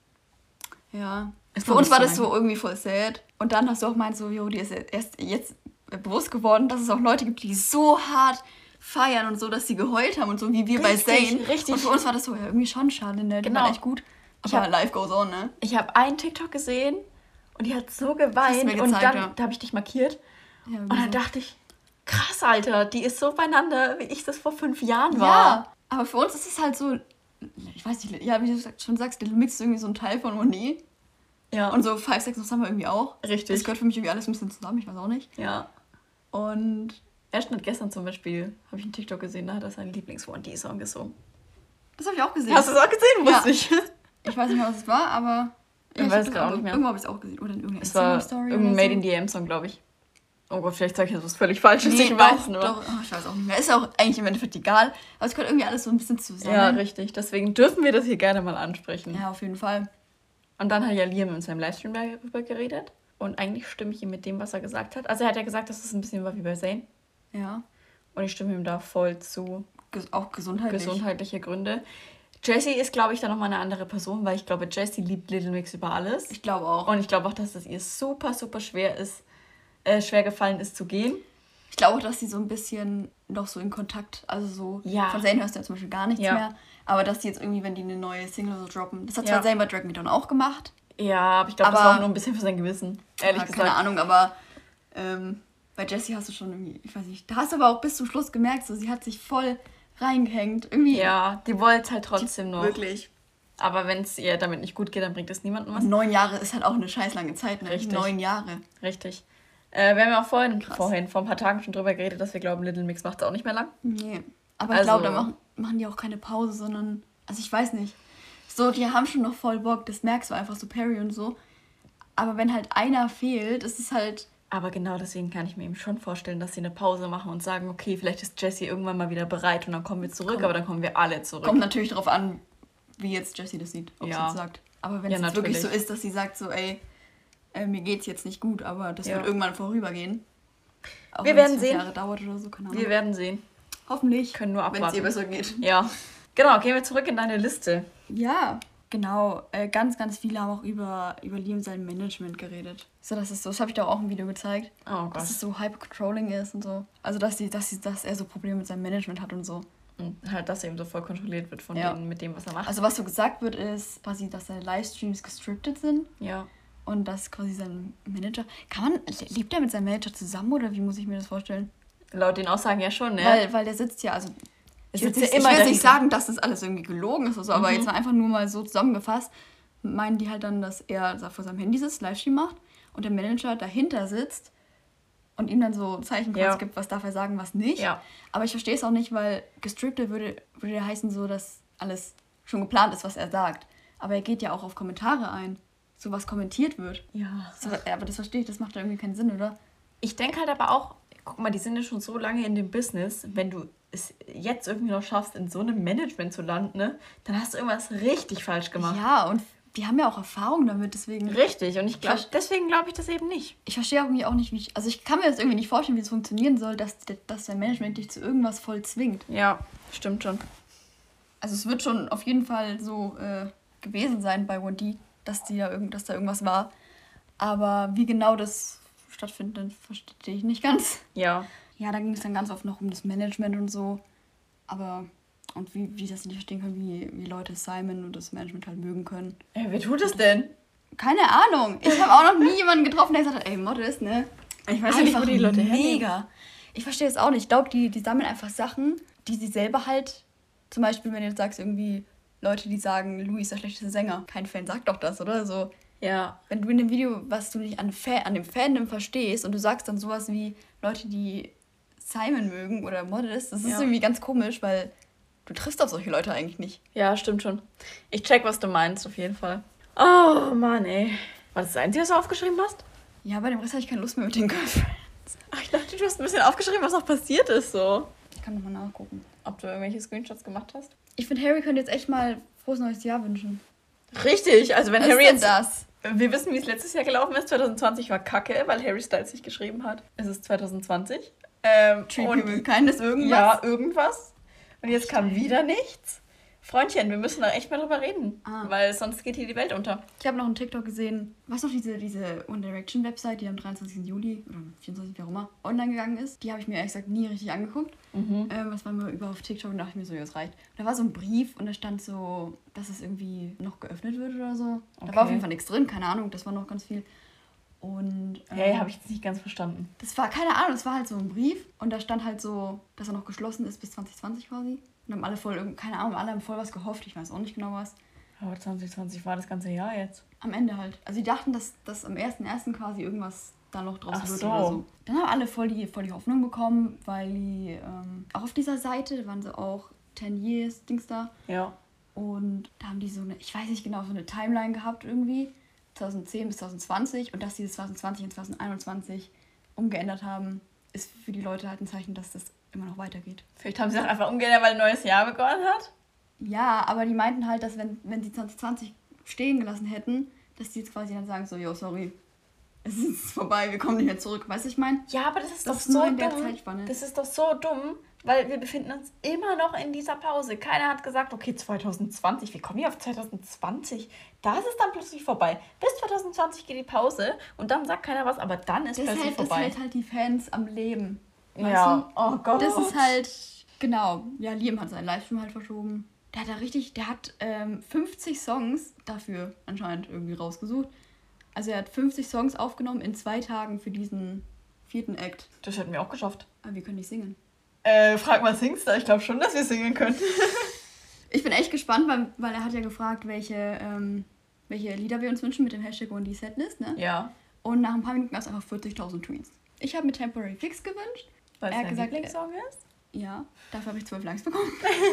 Ja. Ist Für noch uns nicht war so das so lange. irgendwie voll sad. Und dann hast du auch meint so, jo, die ist erst jetzt bewusst geworden, dass es auch Leute gibt, die so hart feiern und so, dass sie geheult haben und so, wie wir bei Richtig, Zayn. richtig. Und für uns war das so, ja, irgendwie schon schade, ne? Die Genau. war echt gut. Ich Aber hab- life goes on, ne? Ich habe einen TikTok gesehen und die hat so Hast du geweint. mir und gezeigt, dann, ja. da habe ich dich markiert. Ja, Und dann dachte ich, Krass, Alter, die ist so beieinander, wie ich das vor fünf Jahren war. Ja, aber für uns ist es halt so, ich weiß nicht, ja, wie du schon sagst, Little Mix ist irgendwie so ein Teil von Monet. Ja. Und so Five Seconds of Summer irgendwie auch. Richtig. Das gehört für mich irgendwie alles ein bisschen zusammen, ich weiß auch nicht. Ja. Und Erst mit gestern zum Beispiel habe ich einen TikTok gesehen, da hat er seinen Lieblings-one D-Song gesungen. das habe ich auch gesehen. Hast du es auch gesehen? Ja. Wusste ich. Ich weiß nicht mehr, was es war, aber... Ich hab weiß das gerade auch irgendwo- nicht mehr. Irgendwo habe ich es auch gesehen. Oder in irgendeiner Es war Instagram-Story irgendein oder Made so. in D M-Song, glaube ich. Oh Gott, vielleicht sage ich jetzt was völlig Falsches. Nee, ich doch, weiß nur. doch, oh, ich weiß auch nicht mehr. Ist auch eigentlich im Endeffekt egal. Aber es gehört irgendwie alles so ein bisschen zusammen. Ja, richtig. Deswegen dürfen wir das hier gerne mal ansprechen. Ja, auf jeden Fall. Und dann hat ja Liam in seinem Livestream darüber geredet. Und eigentlich stimme ich ihm mit dem, was er gesagt hat. Also er hat ja gesagt, dass es ein bisschen war wie bei Zayn. Ja. Und ich stimme ihm da voll zu. Ges auch gesundheitlich. Gesundheitliche Gründe. Jessie ist, glaube ich, da nochmal eine andere Person, weil ich glaube, Jessie liebt Little Mix über alles. Ich glaube auch. Und ich glaube auch, dass es ihr super, super schwer ist, äh, schwer gefallen ist zu gehen. Ich glaube auch, dass sie so ein bisschen noch so in Kontakt, also so, Ja. von Zayn hörst du ja zum Beispiel gar nichts Ja. mehr, aber dass die jetzt irgendwie, wenn die eine neue Single so droppen, das hat zwar Ja. Zayn bei Drag Me Down auch gemacht, Ja, aber ich glaube, das Aber- war auch nur ein bisschen für sein Gewissen. Ehrlich ja, gesagt. keine Ahnung, aber ähm, bei Jessie hast du schon irgendwie, ich weiß nicht, da hast du aber auch bis zum Schluss gemerkt, so, sie hat sich voll reingehängt, irgendwie. Ja, die wollte halt trotzdem noch. Wirklich. Aber wenn es ihr damit nicht gut geht, dann bringt es niemandem was. Und neun Jahre ist halt auch eine scheiß lange Zeit, ne? Richtig. Neun Jahre. Richtig. Äh, wir haben ja auch vorhin, Krass. vorhin, vor ein paar Tagen schon drüber geredet, dass wir glauben, Little Mix macht es auch nicht mehr lang. Nee. Aber Also- ich glaube, da machen, machen die auch keine Pause, sondern, also ich weiß nicht. So, die haben schon noch voll Bock, das merkst du einfach, so Perry und so. Aber wenn halt einer fehlt, ist es halt, Aber genau deswegen kann ich mir eben schon vorstellen, dass sie eine Pause machen und sagen, okay, vielleicht ist Jessie irgendwann mal wieder bereit und dann kommen wir zurück, Kommt. aber dann kommen wir alle zurück. kommt natürlich darauf an, wie jetzt Jessie das sieht, ob sie Ja. es sagt. Aber wenn Ja, es jetzt wirklich so natürlich. ist, dass sie sagt so, ey, äh, mir geht's jetzt nicht gut, aber das Ja. wird irgendwann vorübergehen. Auch Wir wenn es werden fünf sehen. Jahre dauert oder so, keine Ahnung. Wir werden sehen. Hoffentlich, Können nur wenn es abwarten. ihr besser geht. Ja. Genau, gehen wir zurück in deine Liste. Ja, genau. Äh, ganz, ganz viele haben auch über, über Liam sein Management geredet. So, das ist so, das habe ich da auch im Video gezeigt. Oh Gott. Dass es so hyper-controlling ist und so. Also, dass, die, dass, die, dass er so Probleme mit seinem Management hat und so. Und halt, dass er eben so voll kontrolliert wird von Ja. denen, mit dem, was er macht. Also, was so gesagt wird, ist quasi, dass seine Livestreams gestriptet sind Ja. und dass quasi sein Manager. Kann man. Lebt er mit seinem Manager zusammen oder wie muss ich mir das vorstellen? Laut den Aussagen ja schon, ne? Weil, weil der sitzt ja, also. Es Ich will, sitzt nicht, ja ich immer will jetzt nicht dahinter. sagen, dass das alles irgendwie gelogen ist oder so, aber Mhm. jetzt mal einfach nur mal so zusammengefasst, meinen die halt dann, dass er vor seinem Handy sitzt, Livestream macht und der Manager dahinter sitzt und ihm dann so Zeichen Ja. gibt, was darf er sagen, was nicht. Ja. Aber ich verstehe es auch nicht, weil gestripptet würde, würde ja heißen so, dass alles schon geplant ist, was er sagt. Aber er geht ja auch auf Kommentare ein, so was kommentiert wird. Ja. So, aber das verstehe ich, das macht ja irgendwie keinen Sinn, oder? Ich denke halt aber auch, guck mal, die sind ja schon so lange in dem Business, wenn du es jetzt irgendwie noch schaffst, in so einem Management zu landen, ne, dann hast du irgendwas richtig falsch gemacht. Ja, und die haben ja auch Erfahrung damit, deswegen... Richtig, und ich glaube, Verst- deswegen glaube ich das eben nicht. Ich verstehe irgendwie auch nicht, wie ich. Also ich kann mir das irgendwie nicht vorstellen, wie es funktionieren soll, dass, dass dein Management dich zu irgendwas voll zwingt. Ja, stimmt schon. Also es wird schon auf jeden Fall so äh, gewesen sein bei one D, dass, die da irgend, dass da irgendwas war. Aber wie genau das stattfindet, verstehe ich nicht ganz. Ja. Ja, da ging es dann ganz oft noch um das Management und so. Aber, und wie, wie ich das nicht verstehen kann, wie, wie Leute Simon und das Management halt mögen können. Äh, wer tut es denn? Keine Ahnung. Ich habe auch noch nie jemanden getroffen, der gesagt hat, ey, Modest, ne? Ich weiß ja nicht, wo die Leute hernehmen. mega. Ich verstehe es auch nicht. Ich glaube, die, die sammeln einfach Sachen, die sie selber halt, zum Beispiel, wenn du jetzt sagst, irgendwie Leute, die sagen, Louis ist der schlechteste Sänger. Kein Fan sagt doch das, oder? So, Ja. wenn du in dem Video, was du nicht an, Fa- an dem Fandom verstehst und du sagst dann sowas wie Leute, die Simon mögen oder Modest, das ist Ja. irgendwie ganz komisch, weil du triffst auf solche Leute eigentlich nicht. Ja, stimmt schon. Ich check, was du meinst, auf jeden Fall. Oh, Mann, ey. War das das Einzige, was du aufgeschrieben hast? Ja, bei dem Rest habe ich keine Lust mehr mit den Girlfriends. Ach, ich dachte, du hast ein bisschen aufgeschrieben, was noch passiert ist, so. Ich kann nochmal nachgucken. Ob du irgendwelche Screenshots gemacht hast? Ich finde, Harry könnte jetzt echt mal frohes neues Jahr wünschen. Richtig, also wenn Was Harry ist denn jetzt... das? Wir wissen, wie es letztes Jahr gelaufen ist. zwanzig zwanzig war kacke, weil Harry Styles nicht geschrieben hat. Es ist zwanzig zwanzig. Ähm, Treat und people kindness, irgendwas? ja, irgendwas. Und jetzt kam wieder nichts. Freundchen, wir müssen da echt mal drüber reden. Ah. Weil sonst geht hier die Welt unter. Ich habe noch einen TikTok gesehen, was noch diese, diese One Direction Website, die am dreiundzwanzigsten Juli oder vierundzwanzigsten wie auch immer online gegangen ist. Die habe ich mir ehrlich gesagt nie richtig angeguckt. Mhm. Ähm, was war mir über auf TikTok und dachte ich mir so, ja, das reicht. Und da war so ein Brief und da stand so, dass es irgendwie noch geöffnet wird oder so. Da Okay. war auf jeden Fall nichts drin, keine Ahnung, das war noch ganz viel. Und ähm, Hey, habe ich jetzt nicht ganz verstanden. das war, keine Ahnung, das war halt so ein Brief und da stand halt so, dass er noch geschlossen ist bis zwanzig zwanzig quasi. Und haben alle voll, irgend- keine Ahnung, alle haben voll was gehofft, ich weiß auch nicht genau was. Aber zwanzig zwanzig war das ganze Jahr jetzt. Am Ende halt. Also die dachten, dass, dass am ersten ersten quasi irgendwas da noch draus Ach wird so. oder so. Dann haben alle voll die, voll die Hoffnung bekommen, weil die ähm, auch auf dieser Seite, da waren sie auch ten years, Dings da. Ja. Und da haben die so eine, ich weiß nicht genau, so eine Timeline gehabt irgendwie, zwanzig zehn bis zwanzig zwanzig. Und dass die das zwanzig zwanzig und zwanzig einundzwanzig umgeändert haben, ist für die Leute halt ein Zeichen, dass das immer noch weitergeht. Vielleicht haben sie auch einfach umgeändert, weil ein neues Jahr begonnen hat. Ja, aber die meinten halt, dass wenn, wenn sie zwanzig zwanzig stehen gelassen hätten, dass die jetzt quasi dann sagen so, yo, sorry, es ist vorbei, wir kommen nicht mehr zurück. Weißt du, ich meine? Ja, aber das ist Das doch ist so nur in der dumm. Zeitspanne. Das ist doch so dumm, weil wir befinden uns immer noch in dieser Pause. Keiner hat gesagt, okay, zwanzig zwanzig, wir kommen hier auf zwanzig zwanzig. Da ist es dann plötzlich vorbei. Bis zwanzig zwanzig geht die Pause und dann sagt keiner was, aber dann ist Das plötzlich hält, das vorbei. hält halt die Fans am Leben. Weißt Ja, du? oh Gott. Das ist halt, genau, ja, Liam hat seinen Livestream halt verschoben. Der hat da richtig, der hat ähm, fünfzig Songs dafür anscheinend irgendwie rausgesucht. Also er hat fünfzig Songs aufgenommen in zwei Tagen für diesen vierten Act. Das hätten wir auch geschafft. Aber wir können nicht singen. Äh, frag mal, singst du? Ich glaube schon, dass wir singen können. Ich bin echt gespannt, weil, weil er hat ja gefragt, welche, ähm, welche Lieder wir uns wünschen mit dem Hashtag und die Setlist, ne? Ja. Und nach ein paar Minuten gab es einfach vierzigtausend Tweets. Ich habe mir Temporary Fix gewünscht. Weil es Er hat dein gesagt, Lieblingssong ist? Ja, dafür habe ich zwölf Likes bekommen.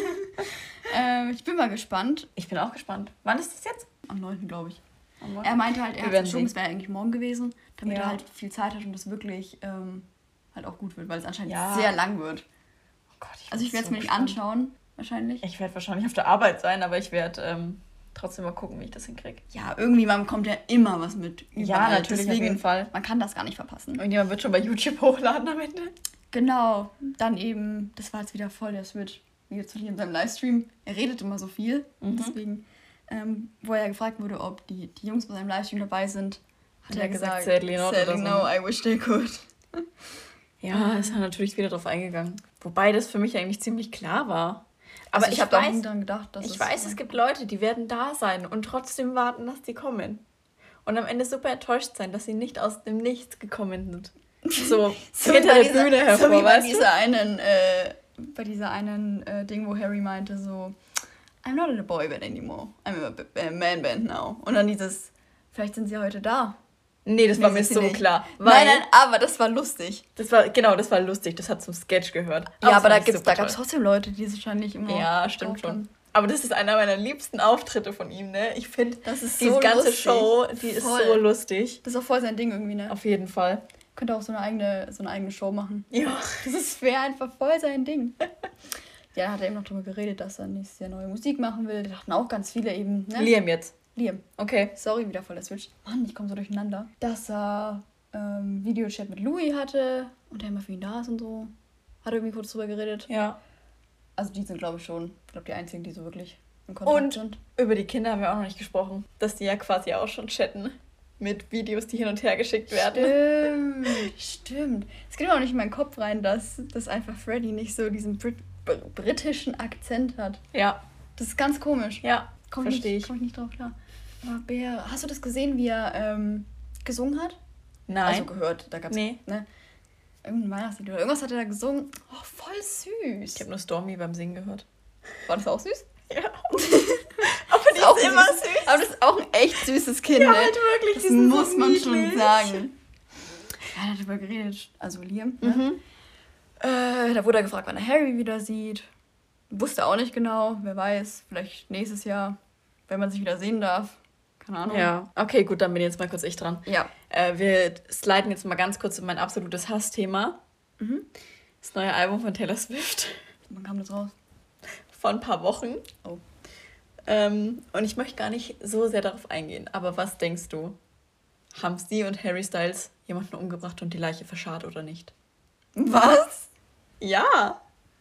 ähm, ich bin mal gespannt. Ich bin auch gespannt. Wann ist das jetzt? Am neunten glaube ich. Am Morgen? Er meinte halt, er Wir hat werden verschoben, sehen. es wäre eigentlich morgen gewesen, damit Ja. er halt viel Zeit hat und das wirklich ähm, halt auch gut wird, weil es anscheinend Ja. sehr lang wird. Oh Gott, ich Also bin ich werde es so mir nicht gespannt. anschauen, wahrscheinlich. Ich werde wahrscheinlich auf der Arbeit sein, aber ich werde ähm, trotzdem mal gucken, wie ich das hinkriege. Ja, irgendwie man bekommt ja immer was mit. Ja, überall. natürlich, auf Deswegen, jeden Fall. Man kann das gar nicht verpassen. Irgendjemand wird schon bei YouTube hochladen am Ende. Genau, dann eben, das war jetzt wieder voll der Switch, wie jetzt hier in seinem Livestream. Er redet immer so viel, Mhm. deswegen, ähm, wo er gefragt wurde, ob die, die Jungs bei seinem Livestream dabei sind, hat Hat er er gesagt, gesagt, sadly not sadly oder so. no, I wish they could. Ja, ist er natürlich wieder drauf eingegangen. Wobei das für mich eigentlich ziemlich klar war. Aber Also ich, ich habe da auch weiß, nie dran gedacht, dass ich es weiß, es gibt Leute, die werden da sein und trotzdem warten, dass die kommen. Und am Ende super enttäuscht sein, dass sie nicht aus dem Nichts gekommen sind. So, so hinter wie bei der dieser- Bühne hervor, so wie bei weißt du? dieser einen, äh, bei dieser einen äh, Ding, wo Harry meinte so, I'm not in a boy band anymore, I'm in a b- a man band now. Und dann dieses, vielleicht sind sie heute da. Nee, das war Nee, mir sind sie so nicht. klar. Nein, Weil nein, aber das war lustig. Das war, genau, das war lustig. Das hat zum Sketch gehört. Ja, aber das da, fand ich gibt's, super da gab es toll. trotzdem Leute, die es wahrscheinlich immer Ja, stimmt gekauft haben. schon. Aber das ist einer meiner liebsten Auftritte von ihm, ne? Ich finde, Das ist diese so ganze lustig. Show, die ist Voll. so lustig. Das ist auch voll sein Ding irgendwie, ne? Auf jeden Fall. Könnte auch so eine eigene, so eine eigene Show machen. Ja. Das ist wäre einfach voll sein Ding. Ja, da hat er eben noch drüber geredet, dass er nächstes Jahr neue Musik machen will. Da dachten auch ganz viele eben, ne? Liam jetzt. Liam. Okay. Sorry, wieder voll der Switch. Mann, ich komme so durcheinander. Dass er ähm, Videochat mit Louis hatte und der immer für ihn da ist und so. Hat er irgendwie kurz drüber geredet. Ja. Also die sind, glaube ich, schon, ich glaube, die einzigen, die so wirklich in Kontakt Und sind. über die Kinder haben wir auch noch nicht gesprochen. Dass die ja quasi auch schon chatten. Mit Videos, die hin und her geschickt werden. Stimmt, stimmt. Es geht immer noch nicht in meinen Kopf rein, dass, dass einfach Freddy nicht so diesen Brit br britischen Akzent hat. Ja. Das ist ganz komisch. Ja. Komm ich, Verstehe nicht, ich. komm ich nicht drauf klar. Aber Bär, hast du das gesehen, wie er ähm, gesungen hat? Nein. Also gehört, da gab's Nee. ne? Irgendein Weihnachtslied oder irgendwas hat er da gesungen. Oh, voll süß. Ich habe nur Stormy beim Singen gehört. War das auch süß? Ja. Aber die auch ist immer süß. süß. Aber das ist auch ein echt süßes Kind, Ja, ne? halt wirklich. Das die sind muss so man niedlich. schon sagen. Ja, er hat darüber geredet, also Liam. Ne? Mhm. Äh, da wurde er gefragt, wann er Harry wieder sieht. Wusste auch nicht genau, wer weiß, vielleicht nächstes Jahr, wenn man sich wieder sehen darf. Keine Ahnung. Ja. Okay, gut, dann bin jetzt mal kurz ich dran. Ja. Äh, wir sliden jetzt mal ganz kurz in mein absolutes Hassthema. Mhm. Das neue Album von Taylor Swift. Wann kam das raus? Vor ein paar Wochen. Oh. Ähm, und ich möchte gar nicht so sehr darauf eingehen. Aber was denkst du? Haben sie und Harry Styles jemanden umgebracht und die Leiche verscharrt oder nicht? Was? Ja.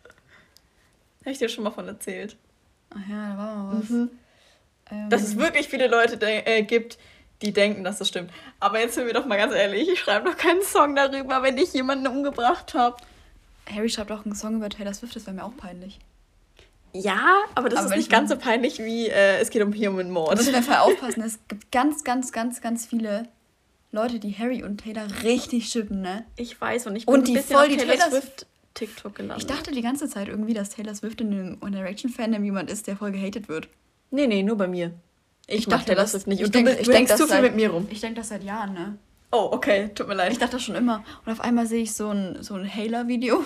Habe ich dir schon mal von erzählt. Ach ja, da war mal was. Mhm. Ähm, Dass es wirklich viele Leute de- äh, gibt, die denken, dass das stimmt. Aber jetzt sind wir doch mal ganz ehrlich, ich schreibe doch keinen Song darüber, wenn ich jemanden umgebracht habe. Harry schreibt auch einen Song über Taylor Swift, das wäre mir auch peinlich. Ja, aber das Aber ist wenn nicht ich ganz so mal- peinlich wie äh, es geht um Human Da Mord. müssen wir voll aufpassen. Es gibt ganz, ganz, ganz, ganz viele Leute, die Harry und Taylor richtig schippen, ne? Ich weiß und ich Und bin die ein bisschen voll auf die Taylor Taylor Swift TikTok gelandet. Ich dachte die ganze Zeit irgendwie, dass Taylor Swift in dem One Direction-Fandom jemand ist, der voll gehatet wird. Nee, nee, nur bei mir. Ich, Ich mach dachte Taylor das- Swift nicht. ich Und denk- du, ich du denk denkst das zu viel seit- mit mir rum. Ich denke das seit Jahren, ne? Oh, okay, tut mir leid. Ich dachte das schon immer. Und auf einmal sehe ich so ein, so ein Hailer-Video.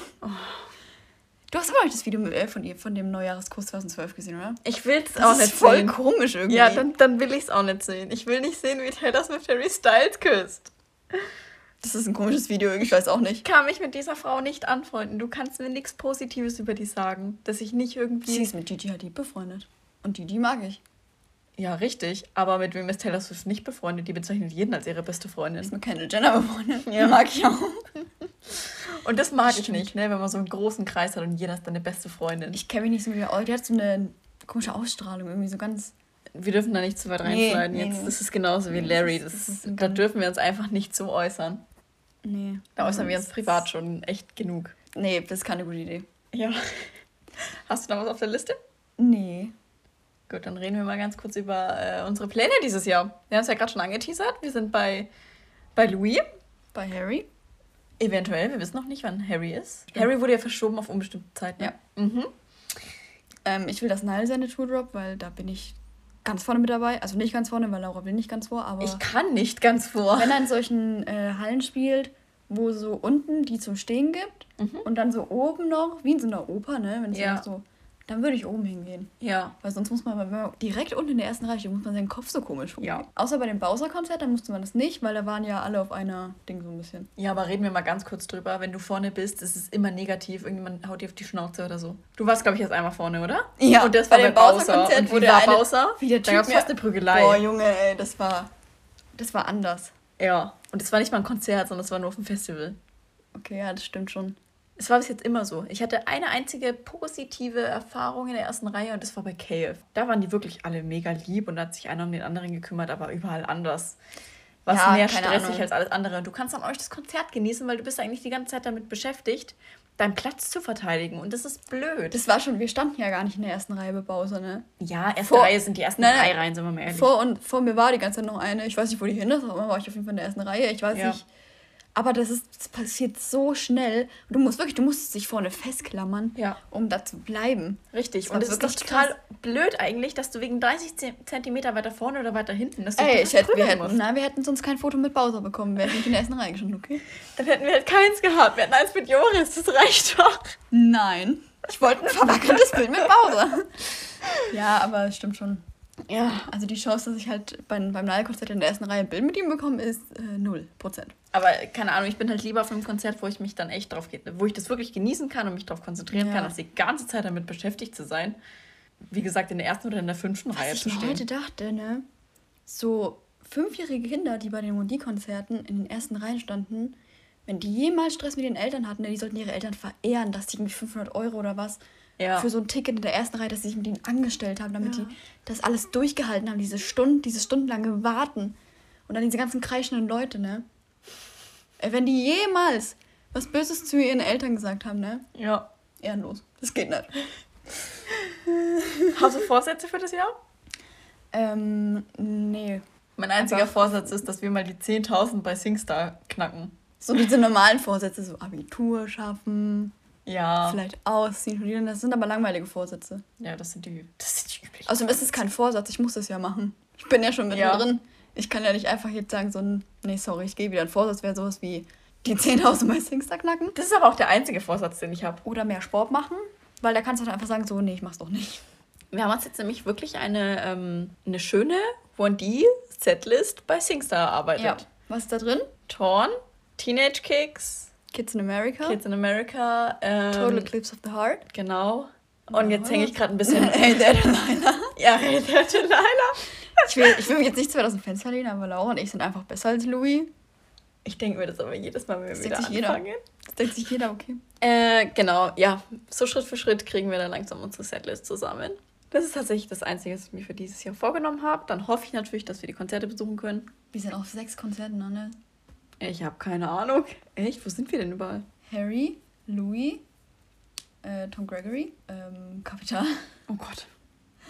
Du hast immer noch das Video mit, äh, von, ihr, von dem Neujahreskurs zweitausendzwölf gesehen, oder? Ich will es Das auch ist nicht voll sehen. komisch irgendwie. Ja, dann, dann will ich es auch nicht sehen. Ich will nicht sehen, wie Taylor Swift Harry Styles küsst. Das ist ein komisches Video, ich weiß auch nicht. Ich kann mich mit dieser Frau nicht anfreunden. Du kannst mir nichts Positives über die sagen. Dass ich nicht irgendwie... Sie ist mit Gigi Hadid befreundet. Und Gigi mag ich. Ja, richtig. Aber mit wem ist Taylor Swift nicht befreundet? Die bezeichnet jeden als ihre beste Ist Freundin. mit Kendall Jenner befreundet. Ja. Mag ich auch. Und das mag ich Stimmt. nicht, ne? Wenn man so einen großen Kreis hat und jeder ist deine beste Freundin. Ich kenne mich nicht so mit ihr. Die hat so eine komische Ausstrahlung, irgendwie so ganz... Wir dürfen da nicht zu weit Nee, reinschneiden nee, jetzt. nee. Das ist genauso wie Nee, Larry. das Das ist- das ist ist, ein da ganz- dürfen wir uns einfach nicht so äußern. Nee. Da äußern wir Das uns privat schon echt genug. Nee, das ist keine gute Idee. Ja. Hast du noch was auf der Liste? Nee. Gut, dann reden wir mal ganz kurz über äh, unsere Pläne dieses Jahr. Wir haben es ja gerade schon angeteasert. Wir sind bei, bei Louis. Bei Harry? Eventuell, wir wissen noch nicht, wann Harry ist. Stimmt. Harry wurde ja verschoben auf unbestimmte Zeit. Ne? Ja. Mhm. Ähm, ich will, dass Niall seine Tour droppt, weil da bin ich ganz vorne mit dabei. Also nicht ganz vorne, weil Laura will nicht ganz vor, aber Ich kann nicht ganz vor. wenn er in solchen äh, Hallen spielt, wo so unten die zum Stehen gibt Mhm. und dann so oben noch, wie in so einer Oper, ne? Wenn es Ja. ja. so, dann würde ich oben hingehen. Ja. Weil sonst muss man, wenn man direkt unten in der ersten Reihe steht, muss man seinen Kopf so komisch hochheben. Ja. Außer bei dem Bowser-Konzert, da musste man das nicht, weil da waren ja alle auf einer Ding so ein bisschen. Ja, aber reden wir mal ganz kurz drüber. Wenn du vorne bist, ist es immer negativ. Irgendjemand haut dir auf die Schnauze oder so. Du warst, glaube ich, erst einmal vorne, oder? Ja, Und das bei war dem bei Bowser. Bowser-Konzert, Und wo wie der war eine- Bowser? wie der Da Typ gab es mir- fast eine Prügelei. Boah, Junge, ey, das war, das war anders. Ja. Und es war nicht mal ein Konzert, sondern es war nur auf dem Festival. Okay, ja, das stimmt schon. Es war bis jetzt immer so. Ich hatte eine einzige positive Erfahrung in der ersten Reihe und das war bei K F. Da waren die wirklich alle mega lieb und da hat sich einer um den anderen gekümmert, aber überall anders. Was Ja, mehr keine stressig Ahnung. als alles andere. Und du kannst dann euch das Konzert genießen, weil du bist eigentlich die ganze Zeit damit beschäftigt, deinen Platz zu verteidigen. Und das ist blöd. Das war schon, wir standen ja gar nicht in der ersten Reihe bei Bowser, ne? ja, erste Vor- Reihe sind die ersten Nein, drei nein. Reihen, sind wir mal ehrlich. Vor, und, vor mir war die ganze Zeit noch eine, ich weiß nicht, wo die hin ist, aber war ich auf jeden Fall in der ersten Reihe, ich weiß Ja. nicht. Aber das, ist, das passiert so schnell. Du musst wirklich, du musst dich vorne festklammern, Ja. um da zu bleiben. Richtig. Das Und war es ist doch wirklich total krass. blöd eigentlich, dass du wegen dreißig Zentimeter weiter vorne oder weiter hinten, dass du Ey, dich ich hätte, wir, prügeln hätten, musst. nein, wir hätten sonst kein Foto mit Bowser bekommen, wir hätten nicht in der ersten Reihe gestanden, okay? Dann hätten wir halt keins gehabt. Wir hätten eins mit Joris, das reicht doch. Nein. Ich wollte ein verwackeltes Bild mit Bowser. Ja, aber es stimmt schon. Ja. Also die Chance, dass ich halt beim, beim Nile-Konzert in der ersten Reihe ein Bild mit ihm bekomme, ist äh, null Prozent. Aber keine Ahnung, ich bin halt lieber auf einem Konzert, wo ich mich dann echt drauf gehe, wo ich das wirklich genießen kann und mich darauf konzentrieren Ja. kann, als die ganze Zeit damit beschäftigt zu sein. Wie gesagt, in der ersten oder in der fünften Reihe Was ich zu mir stehen. heute dachte, ne? So fünfjährige Kinder, die bei den Mundi-Konzerten in den ersten Reihen standen, wenn die jemals Stress mit den Eltern hatten, ne, die sollten ihre Eltern verehren, dass die irgendwie fünfhundert Euro oder was Ja. für so ein Ticket in der ersten Reihe, dass sie sich mit ihnen angestellt haben, damit Ja. die das alles durchgehalten haben, diese Stunden, diese stundenlange Warten und dann diese ganzen kreischenden Leute, ne? Ey, wenn die jemals was Böses zu ihren Eltern gesagt haben, ne? Ja. Ehrenlos. Das geht nicht. Hast du Vorsätze für das Jahr? Ähm, nee. Mein einziger Einfach- Vorsatz ist, dass wir mal die zehntausend bei SingStar knacken. So diese normalen Vorsätze, so Abitur schaffen, Ja. vielleicht ausziehen, studieren, das sind aber langweilige Vorsätze. Ja, das sind die, das sind die üblichen. Außerdem ist es kein Vorsatz, ich muss das ja machen. Ich bin ja schon Ja. mittendrin. Ich kann ja nicht einfach jetzt sagen, so ein, nee, sorry, ich gehe wieder. Ein Vorsatz wäre sowas wie die zehntausend bei Singstar knacken. Das ist aber auch der einzige Vorsatz, den ich habe. Oder mehr Sport machen, weil da kannst du dann einfach sagen, so, nee, ich mach's doch nicht. Wir haben uns jetzt nämlich wirklich eine, ähm, eine schöne one D-Setlist bei SingStar erarbeitet. Was ist da drin? Torn, Teenage Kicks, Kids in America, Kids in America, ähm, Total Eclipse of the Heart. genau. Und jetzt Ja. hänge ich gerade ein bisschen... Hey, der Delilah. ja, hey, der Delilah. Ich will, ich will mich jetzt nicht zu weit aus dem Fenster lehnen, aber Laura und ich sind einfach besser als Louis. Ich denke mir das aber jedes Mal, wenn wir Das wieder denkt sich jeder. anfangen. Das denkt sich jeder, okay. Äh, genau, ja. So Schritt für Schritt kriegen wir dann langsam unsere Setlist zusammen. Das ist tatsächlich das Einzige, was ich mir für dieses Jahr vorgenommen habe. Dann hoffe ich natürlich, dass wir die Konzerte besuchen können. Wir sind auf sechs Konzerten, ne? Ich habe keine Ahnung. Echt? Wo sind wir denn überall? Harry, Louis, äh, Tom Gregory, ähm, Capital. Oh Gott.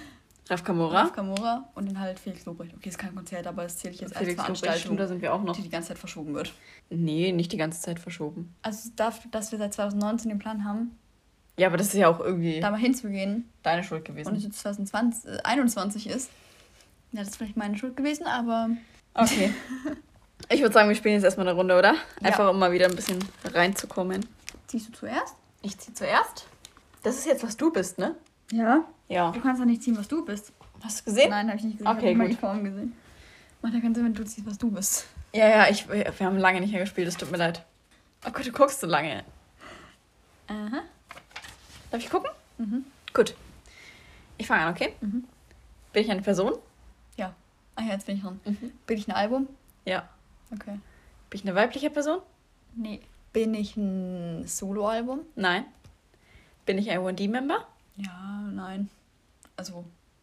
Raf Kamora. Raf Kamora und dann halt Felix Lobrecht. Okay, ist kein Konzert, aber das zähle ich jetzt Felix als Lobrecht, Veranstaltung, stimmt, da sind wir auch noch. die die ganze Zeit verschoben wird. Nee, nicht die ganze Zeit verschoben. Also dafür, dass wir seit zwanzig neunzehn den Plan haben, Ja, aber das ist ja auch irgendwie da mal hinzugehen deine Schuld und gewesen. es jetzt zwanzig zwanzig, äh, einundzwanzig ist, ja, das ist vielleicht meine Schuld gewesen, aber Okay. Ich würde sagen, wir spielen jetzt erstmal eine Runde, oder? Einfach, Ja. um mal wieder ein bisschen reinzukommen. ziehst du zuerst? Ich ziehe zuerst. Das ist jetzt, was du bist, ne? Ja. Ja. Du kannst doch nicht ziehen, was du bist. Hast du gesehen? Nein, habe ich nicht gesehen. Okay, ich habe nur gut. die Form gesehen. Macht ja keinen Sinn, wenn du ziehst, was du bist. Ja, ja, ich, wir haben lange nicht mehr gespielt, es tut mir leid. Oh Gott, du guckst so lange. Aha. Darf ich gucken? Mhm. Gut. Ich fange an, okay? Mhm. Bin ich eine Person? Ja. Ach ja, jetzt bin ich dran. Mhm. Bin ich ein Album? Ja. Okay. Bin ich eine weibliche Person? Nee. Bin ich ein Soloalbum? Nein. Bin ich ein one D Member? Ja, nein. Also.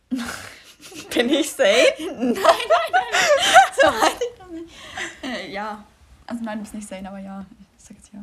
Bin ich Zayn? nein, nein, nein. So weiß ich doch nicht. Äh, ja. Also nein, du bist nicht Zayn, aber ja. Ich sag jetzt ja.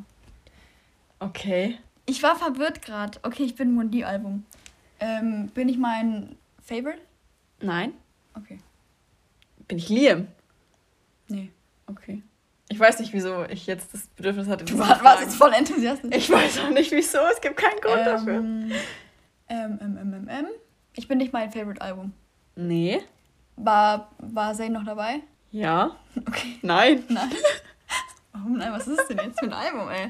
Okay. Ich war verwirrt gerade. Okay, ich bin ein one D Album. Ähm, bin ich mein Favorite? Nein. Okay. Bin ich Liam? Nee. Okay. Ich weiß nicht, wieso ich jetzt das Bedürfnis hatte, Du das zu warst fragen. jetzt voll enthusiastisch. Ich weiß auch nicht, wieso. Es gibt keinen Grund dafür. Ähm, ähm, ähm, ähm, ähm, ähm. Ich bin nicht mein Favorite Album. Nee. War, war Zayn noch dabei? Ja. Okay. Nein. Nein. Warum nein? Was ist das denn jetzt für ein Album, ey?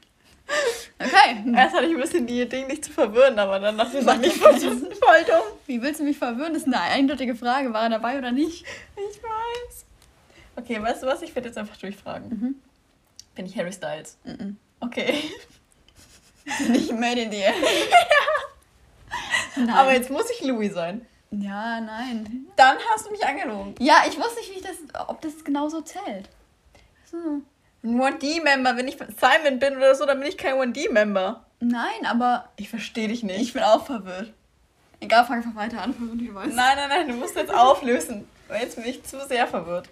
Okay. Erst hatte ich ein bisschen die Idee, dich zu verwirren, aber dann dachte ich, ich voll, voll dumm. Wie willst du mich verwirren? Das ist eine eindeutige Frage. War er dabei oder nicht? Ich weiß. Okay, weißt du was? Ich werde jetzt einfach durchfragen. Mhm. Bin ich Harry Styles? Mhm. Okay. Nicht made in dir. Nein. Aber jetzt muss ich Louis sein. Ja, nein. Dann hast du mich angelogen. Ja, ich wusste nicht, wie ich das, ob das genauso zählt. So. Ein one D Member, wenn ich Simon bin oder so, dann bin ich kein one D Member. Nein, aber Ich verstehe dich nicht. ich bin auch verwirrt. Egal, fang einfach weiter an, verwirrt, wie du weißt. Nein, nein, nein, du musst jetzt auflösen. Weil jetzt bin ich zu sehr verwirrt.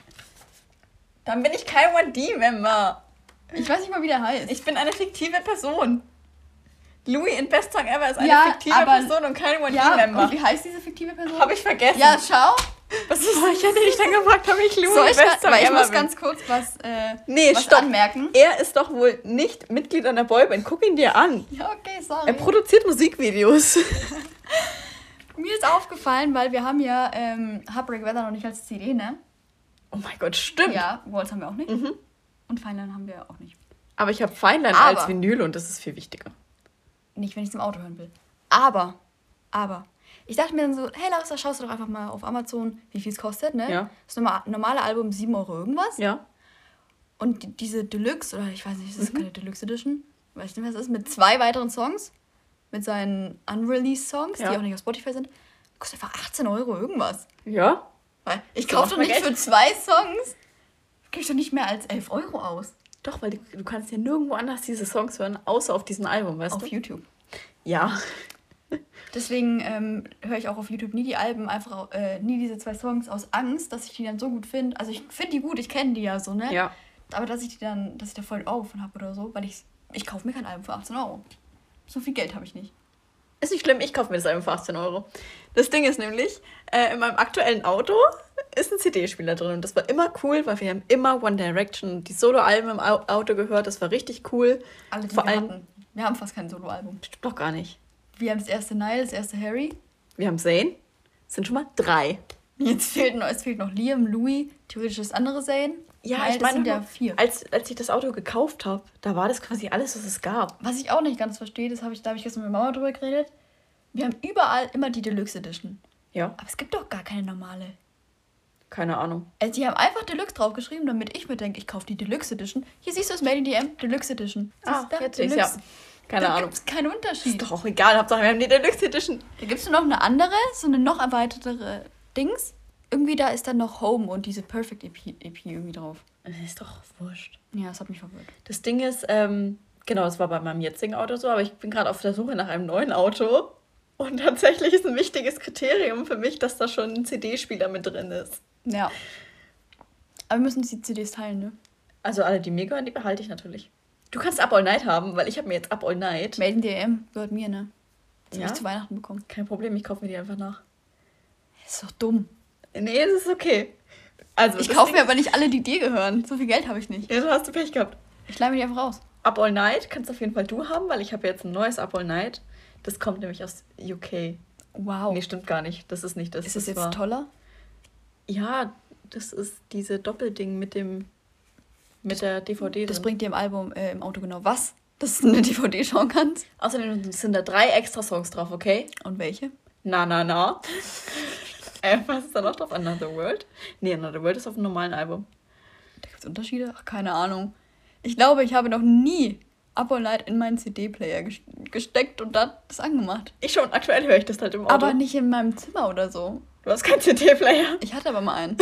Dann bin ich kein one D Member. Ich weiß nicht mal, wie der heißt. Ich bin eine fiktive Person. Louis in Best Song Ever ist eine Ja, fiktive aber- Person und kein one D ja, Member. und wie heißt diese fiktive Person? Habe ich vergessen. Ja, schau. Was ist oh, ich hätte dich dann gefragt, ob ich Louis Soll in ich, Best grad, Song weil ich Ever muss bin. ganz kurz was, äh, Nee, was stopp. anmerken. Er ist doch wohl nicht Mitglied einer Boyband. Guck ihn dir an. Ja, okay, sorry. Er produziert Musikvideos. Mir ist aufgefallen, weil wir haben ja ähm, Heartbreak Weather noch nicht als C D, ne? Oh mein Gott, stimmt. Ja, Waltz haben wir auch nicht. Mhm. Und Feinlein haben wir auch nicht. Aber ich habe Feinlein Aber- als Vinyl und das ist viel wichtiger. Nicht, wenn ich es im Auto hören will. Aber, aber, ich dachte mir dann so, hey Larissa, schaust du doch einfach mal auf Amazon, wie viel es kostet, ne? Ja. Das norma- normale Album sieben Euro irgendwas. Ja. Und die, diese Deluxe, oder ich weiß nicht, das ist Mhm. keine Deluxe Edition, weiß nicht, was das ist, mit zwei weiteren Songs, mit seinen Unreleased Songs, Ja. die auch nicht auf Spotify sind, kostet einfach achtzehn Euro irgendwas. Ja? Weil ich So, kaufe mach doch mal nicht Geld. für zwei Songs, gebe ich doch nicht mehr als elf Euro aus. Doch, weil du, du kannst ja nirgendwo anders diese Songs hören, außer auf diesem Album, weißt Auf du? YouTube. Ja. Deswegen ähm, höre ich auch auf YouTube nie die Alben, einfach äh, nie diese zwei Songs aus Angst, dass ich die dann so gut finde. Also ich finde die gut, ich kenne die ja so, ne? Ja. Aber dass ich die dann, dass ich da voll auf habe oder so, weil ich, ich kaufe mir kein Album für achtzehn Euro. So viel Geld habe ich nicht. Ist nicht schlimm, ich kaufe mir das Album für achtzehn Euro. Das Ding ist nämlich, äh, in meinem aktuellen Auto ist ein C D-Spieler drin. Und das war immer cool, weil wir haben immer One Direction und die Solo-Alben im Au- Auto gehört. Das war richtig cool. Alle, die Vor wir allem- hatten. Wir haben fast kein Soloalbum. Stimmt doch gar nicht. Wir haben das erste Nile, das erste Harry. Wir haben Zayn. Das sind schon mal drei. Jetzt fehlt noch, es fehlt noch Liam, Louis, theoretisch das andere Zayn. Ja, Nile, ich das meine, sind ja noch- vier. Als, als ich das Auto gekauft habe, da war das quasi alles, was es gab. Was ich auch nicht ganz verstehe, das habe ich, da habe ich gestern mit Mama drüber geredet. Wir haben überall immer die Deluxe Edition. Ja, Aber es gibt doch gar keine normale. keine Ahnung. Also die haben einfach Deluxe draufgeschrieben, damit ich mir denke, ich kaufe die Deluxe Edition. Hier siehst du es, Made in D M, Deluxe Edition. Siehst Ah, du da? jetzt sehe ich's, ja. Keine da Ahnung. gibt es keinen Unterschied. Ist doch auch egal, Hauptsache wir haben die Deluxe Edition. Da gibt es noch eine andere, so eine noch erweiterte Dings. Irgendwie da ist dann noch Home und diese Perfect E P, E P irgendwie drauf. Das ist doch wurscht. Ja, das hat mich verwirrt. Das Ding ist, ähm, genau, das war bei meinem jetzigen Auto so, aber ich bin gerade auf der Suche nach einem neuen Auto. Und tatsächlich ist ein wichtiges Kriterium für mich, dass da schon ein C D-Spieler mit drin ist. Ja. Aber wir müssen die C Ds teilen, ne? Also alle, die mir gehören, die behalte ich natürlich. Du kannst Up All Night haben, weil ich habe mir jetzt Up All Night. Made in D M gehört mir, ne? Das Ja? habe ich zu Weihnachten bekommen. Kein Problem, ich kaufe mir die einfach nach. Das ist doch dumm. Nee, das ist okay. Also, Ich das kaufe Ding mir aber nicht alle, die dir gehören. So viel Geld habe ich nicht. ist- Ja, dann hast du Pech gehabt. Ich leih mir die einfach raus. Up All Night kannst auf jeden Fall du haben, weil ich habe jetzt ein neues Up All Night. Das kommt nämlich aus U K. Wow. Nee, stimmt gar nicht. Das ist nicht das. Ist das jetzt war- toller? Ja, das ist diese Doppelding mit dem mit der D V D Das drin. bringt dir im Album, äh, im Auto genau was? Dass du eine D V D schauen kannst. Außerdem sind da drei extra Songs drauf, okay? Und welche? Na, na, na. äh, was ist da noch drauf? Another World? Nee, Another World ist auf dem normalen Album. Da gibt es Unterschiede? Ach, keine Ahnung. Ich glaube, ich habe noch nie Up All Night in meinen C D-Player ges- gesteckt und dann das angemacht. Ich schon, aktuell höre ich das halt im Auto. Aber nicht in meinem Zimmer oder so. Du hast keinen C D-Player. Ich hatte aber mal einen.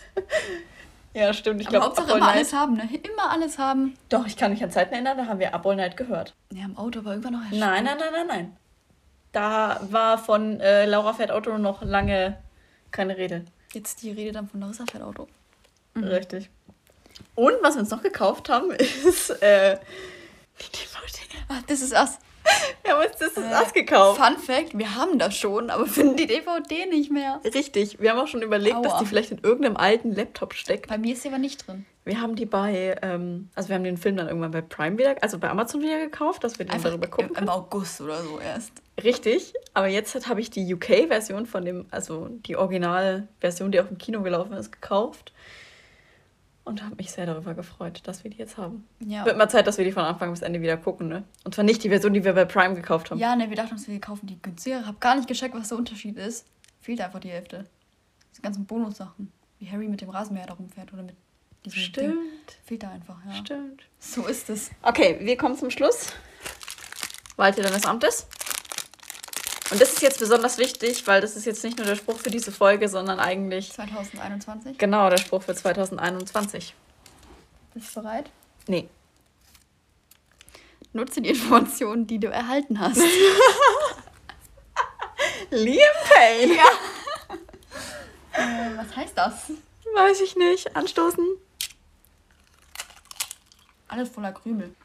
Ja, stimmt. Ich Aber glaube, Hauptsache immer alles haben, ne? Immer alles haben. Doch, ich kann mich an Zeiten erinnern, da haben wir Up All Night gehört. Ja, im Auto war irgendwann noch ein Nein, nein, nein, nein, nein. Da war von äh, Laura fährt Auto noch lange keine Rede. Jetzt die Rede dann von Larissa fährt Auto. Richtig. Und was wir uns noch gekauft haben, ist äh, die D V D. Ach, das ist das. Wir haben uns das, ist Äh, das gekauft. Fun Fact, wir haben das schon, aber finden die D V D nicht mehr. Richtig. Wir haben auch schon überlegt, dass Aua. die vielleicht in irgendeinem alten Laptop steckt. Bei mir ist sie aber nicht drin. Wir haben die bei, ähm, also wir haben den Film dann irgendwann bei Prime wieder, also bei Amazon wieder gekauft, dass wir den Einfach darüber gucken im, können. im August oder so erst. Richtig, aber jetzt habe ich die U K-Version von dem, also die Originalversion, die auch im Kino gelaufen ist, gekauft. Und habe mich sehr darüber gefreut, dass wir die jetzt haben. Ja. Wird mal Zeit, dass wir die von Anfang bis Ende wieder gucken, ne? Und zwar nicht die Version, die wir bei Prime gekauft haben. Ja, ne, wir dachten uns, wir kaufen die günstiger. Hab gar nicht gecheckt, was der Unterschied ist. Fehlt einfach die Hälfte. Die ganzen Bonussachen. Wie Harry mit dem Rasenmäher da rumfährt oder mit diesem Ding. Stimmt, Fehlt da einfach, ja. stimmt. So ist es. Okay, wir kommen zum Schluss. Walte deines Amtes. Und das ist jetzt besonders wichtig, weil das ist jetzt nicht nur der Spruch für diese Folge, sondern eigentlich zwanzig einundzwanzig. genau der Spruch für zwanzig einundzwanzig. Bist du bereit? Nee. Nutze die Informationen, die du erhalten hast. Liam Payne. äh, was heißt das? Weiß ich nicht. Anstoßen. Alles voller Krümel.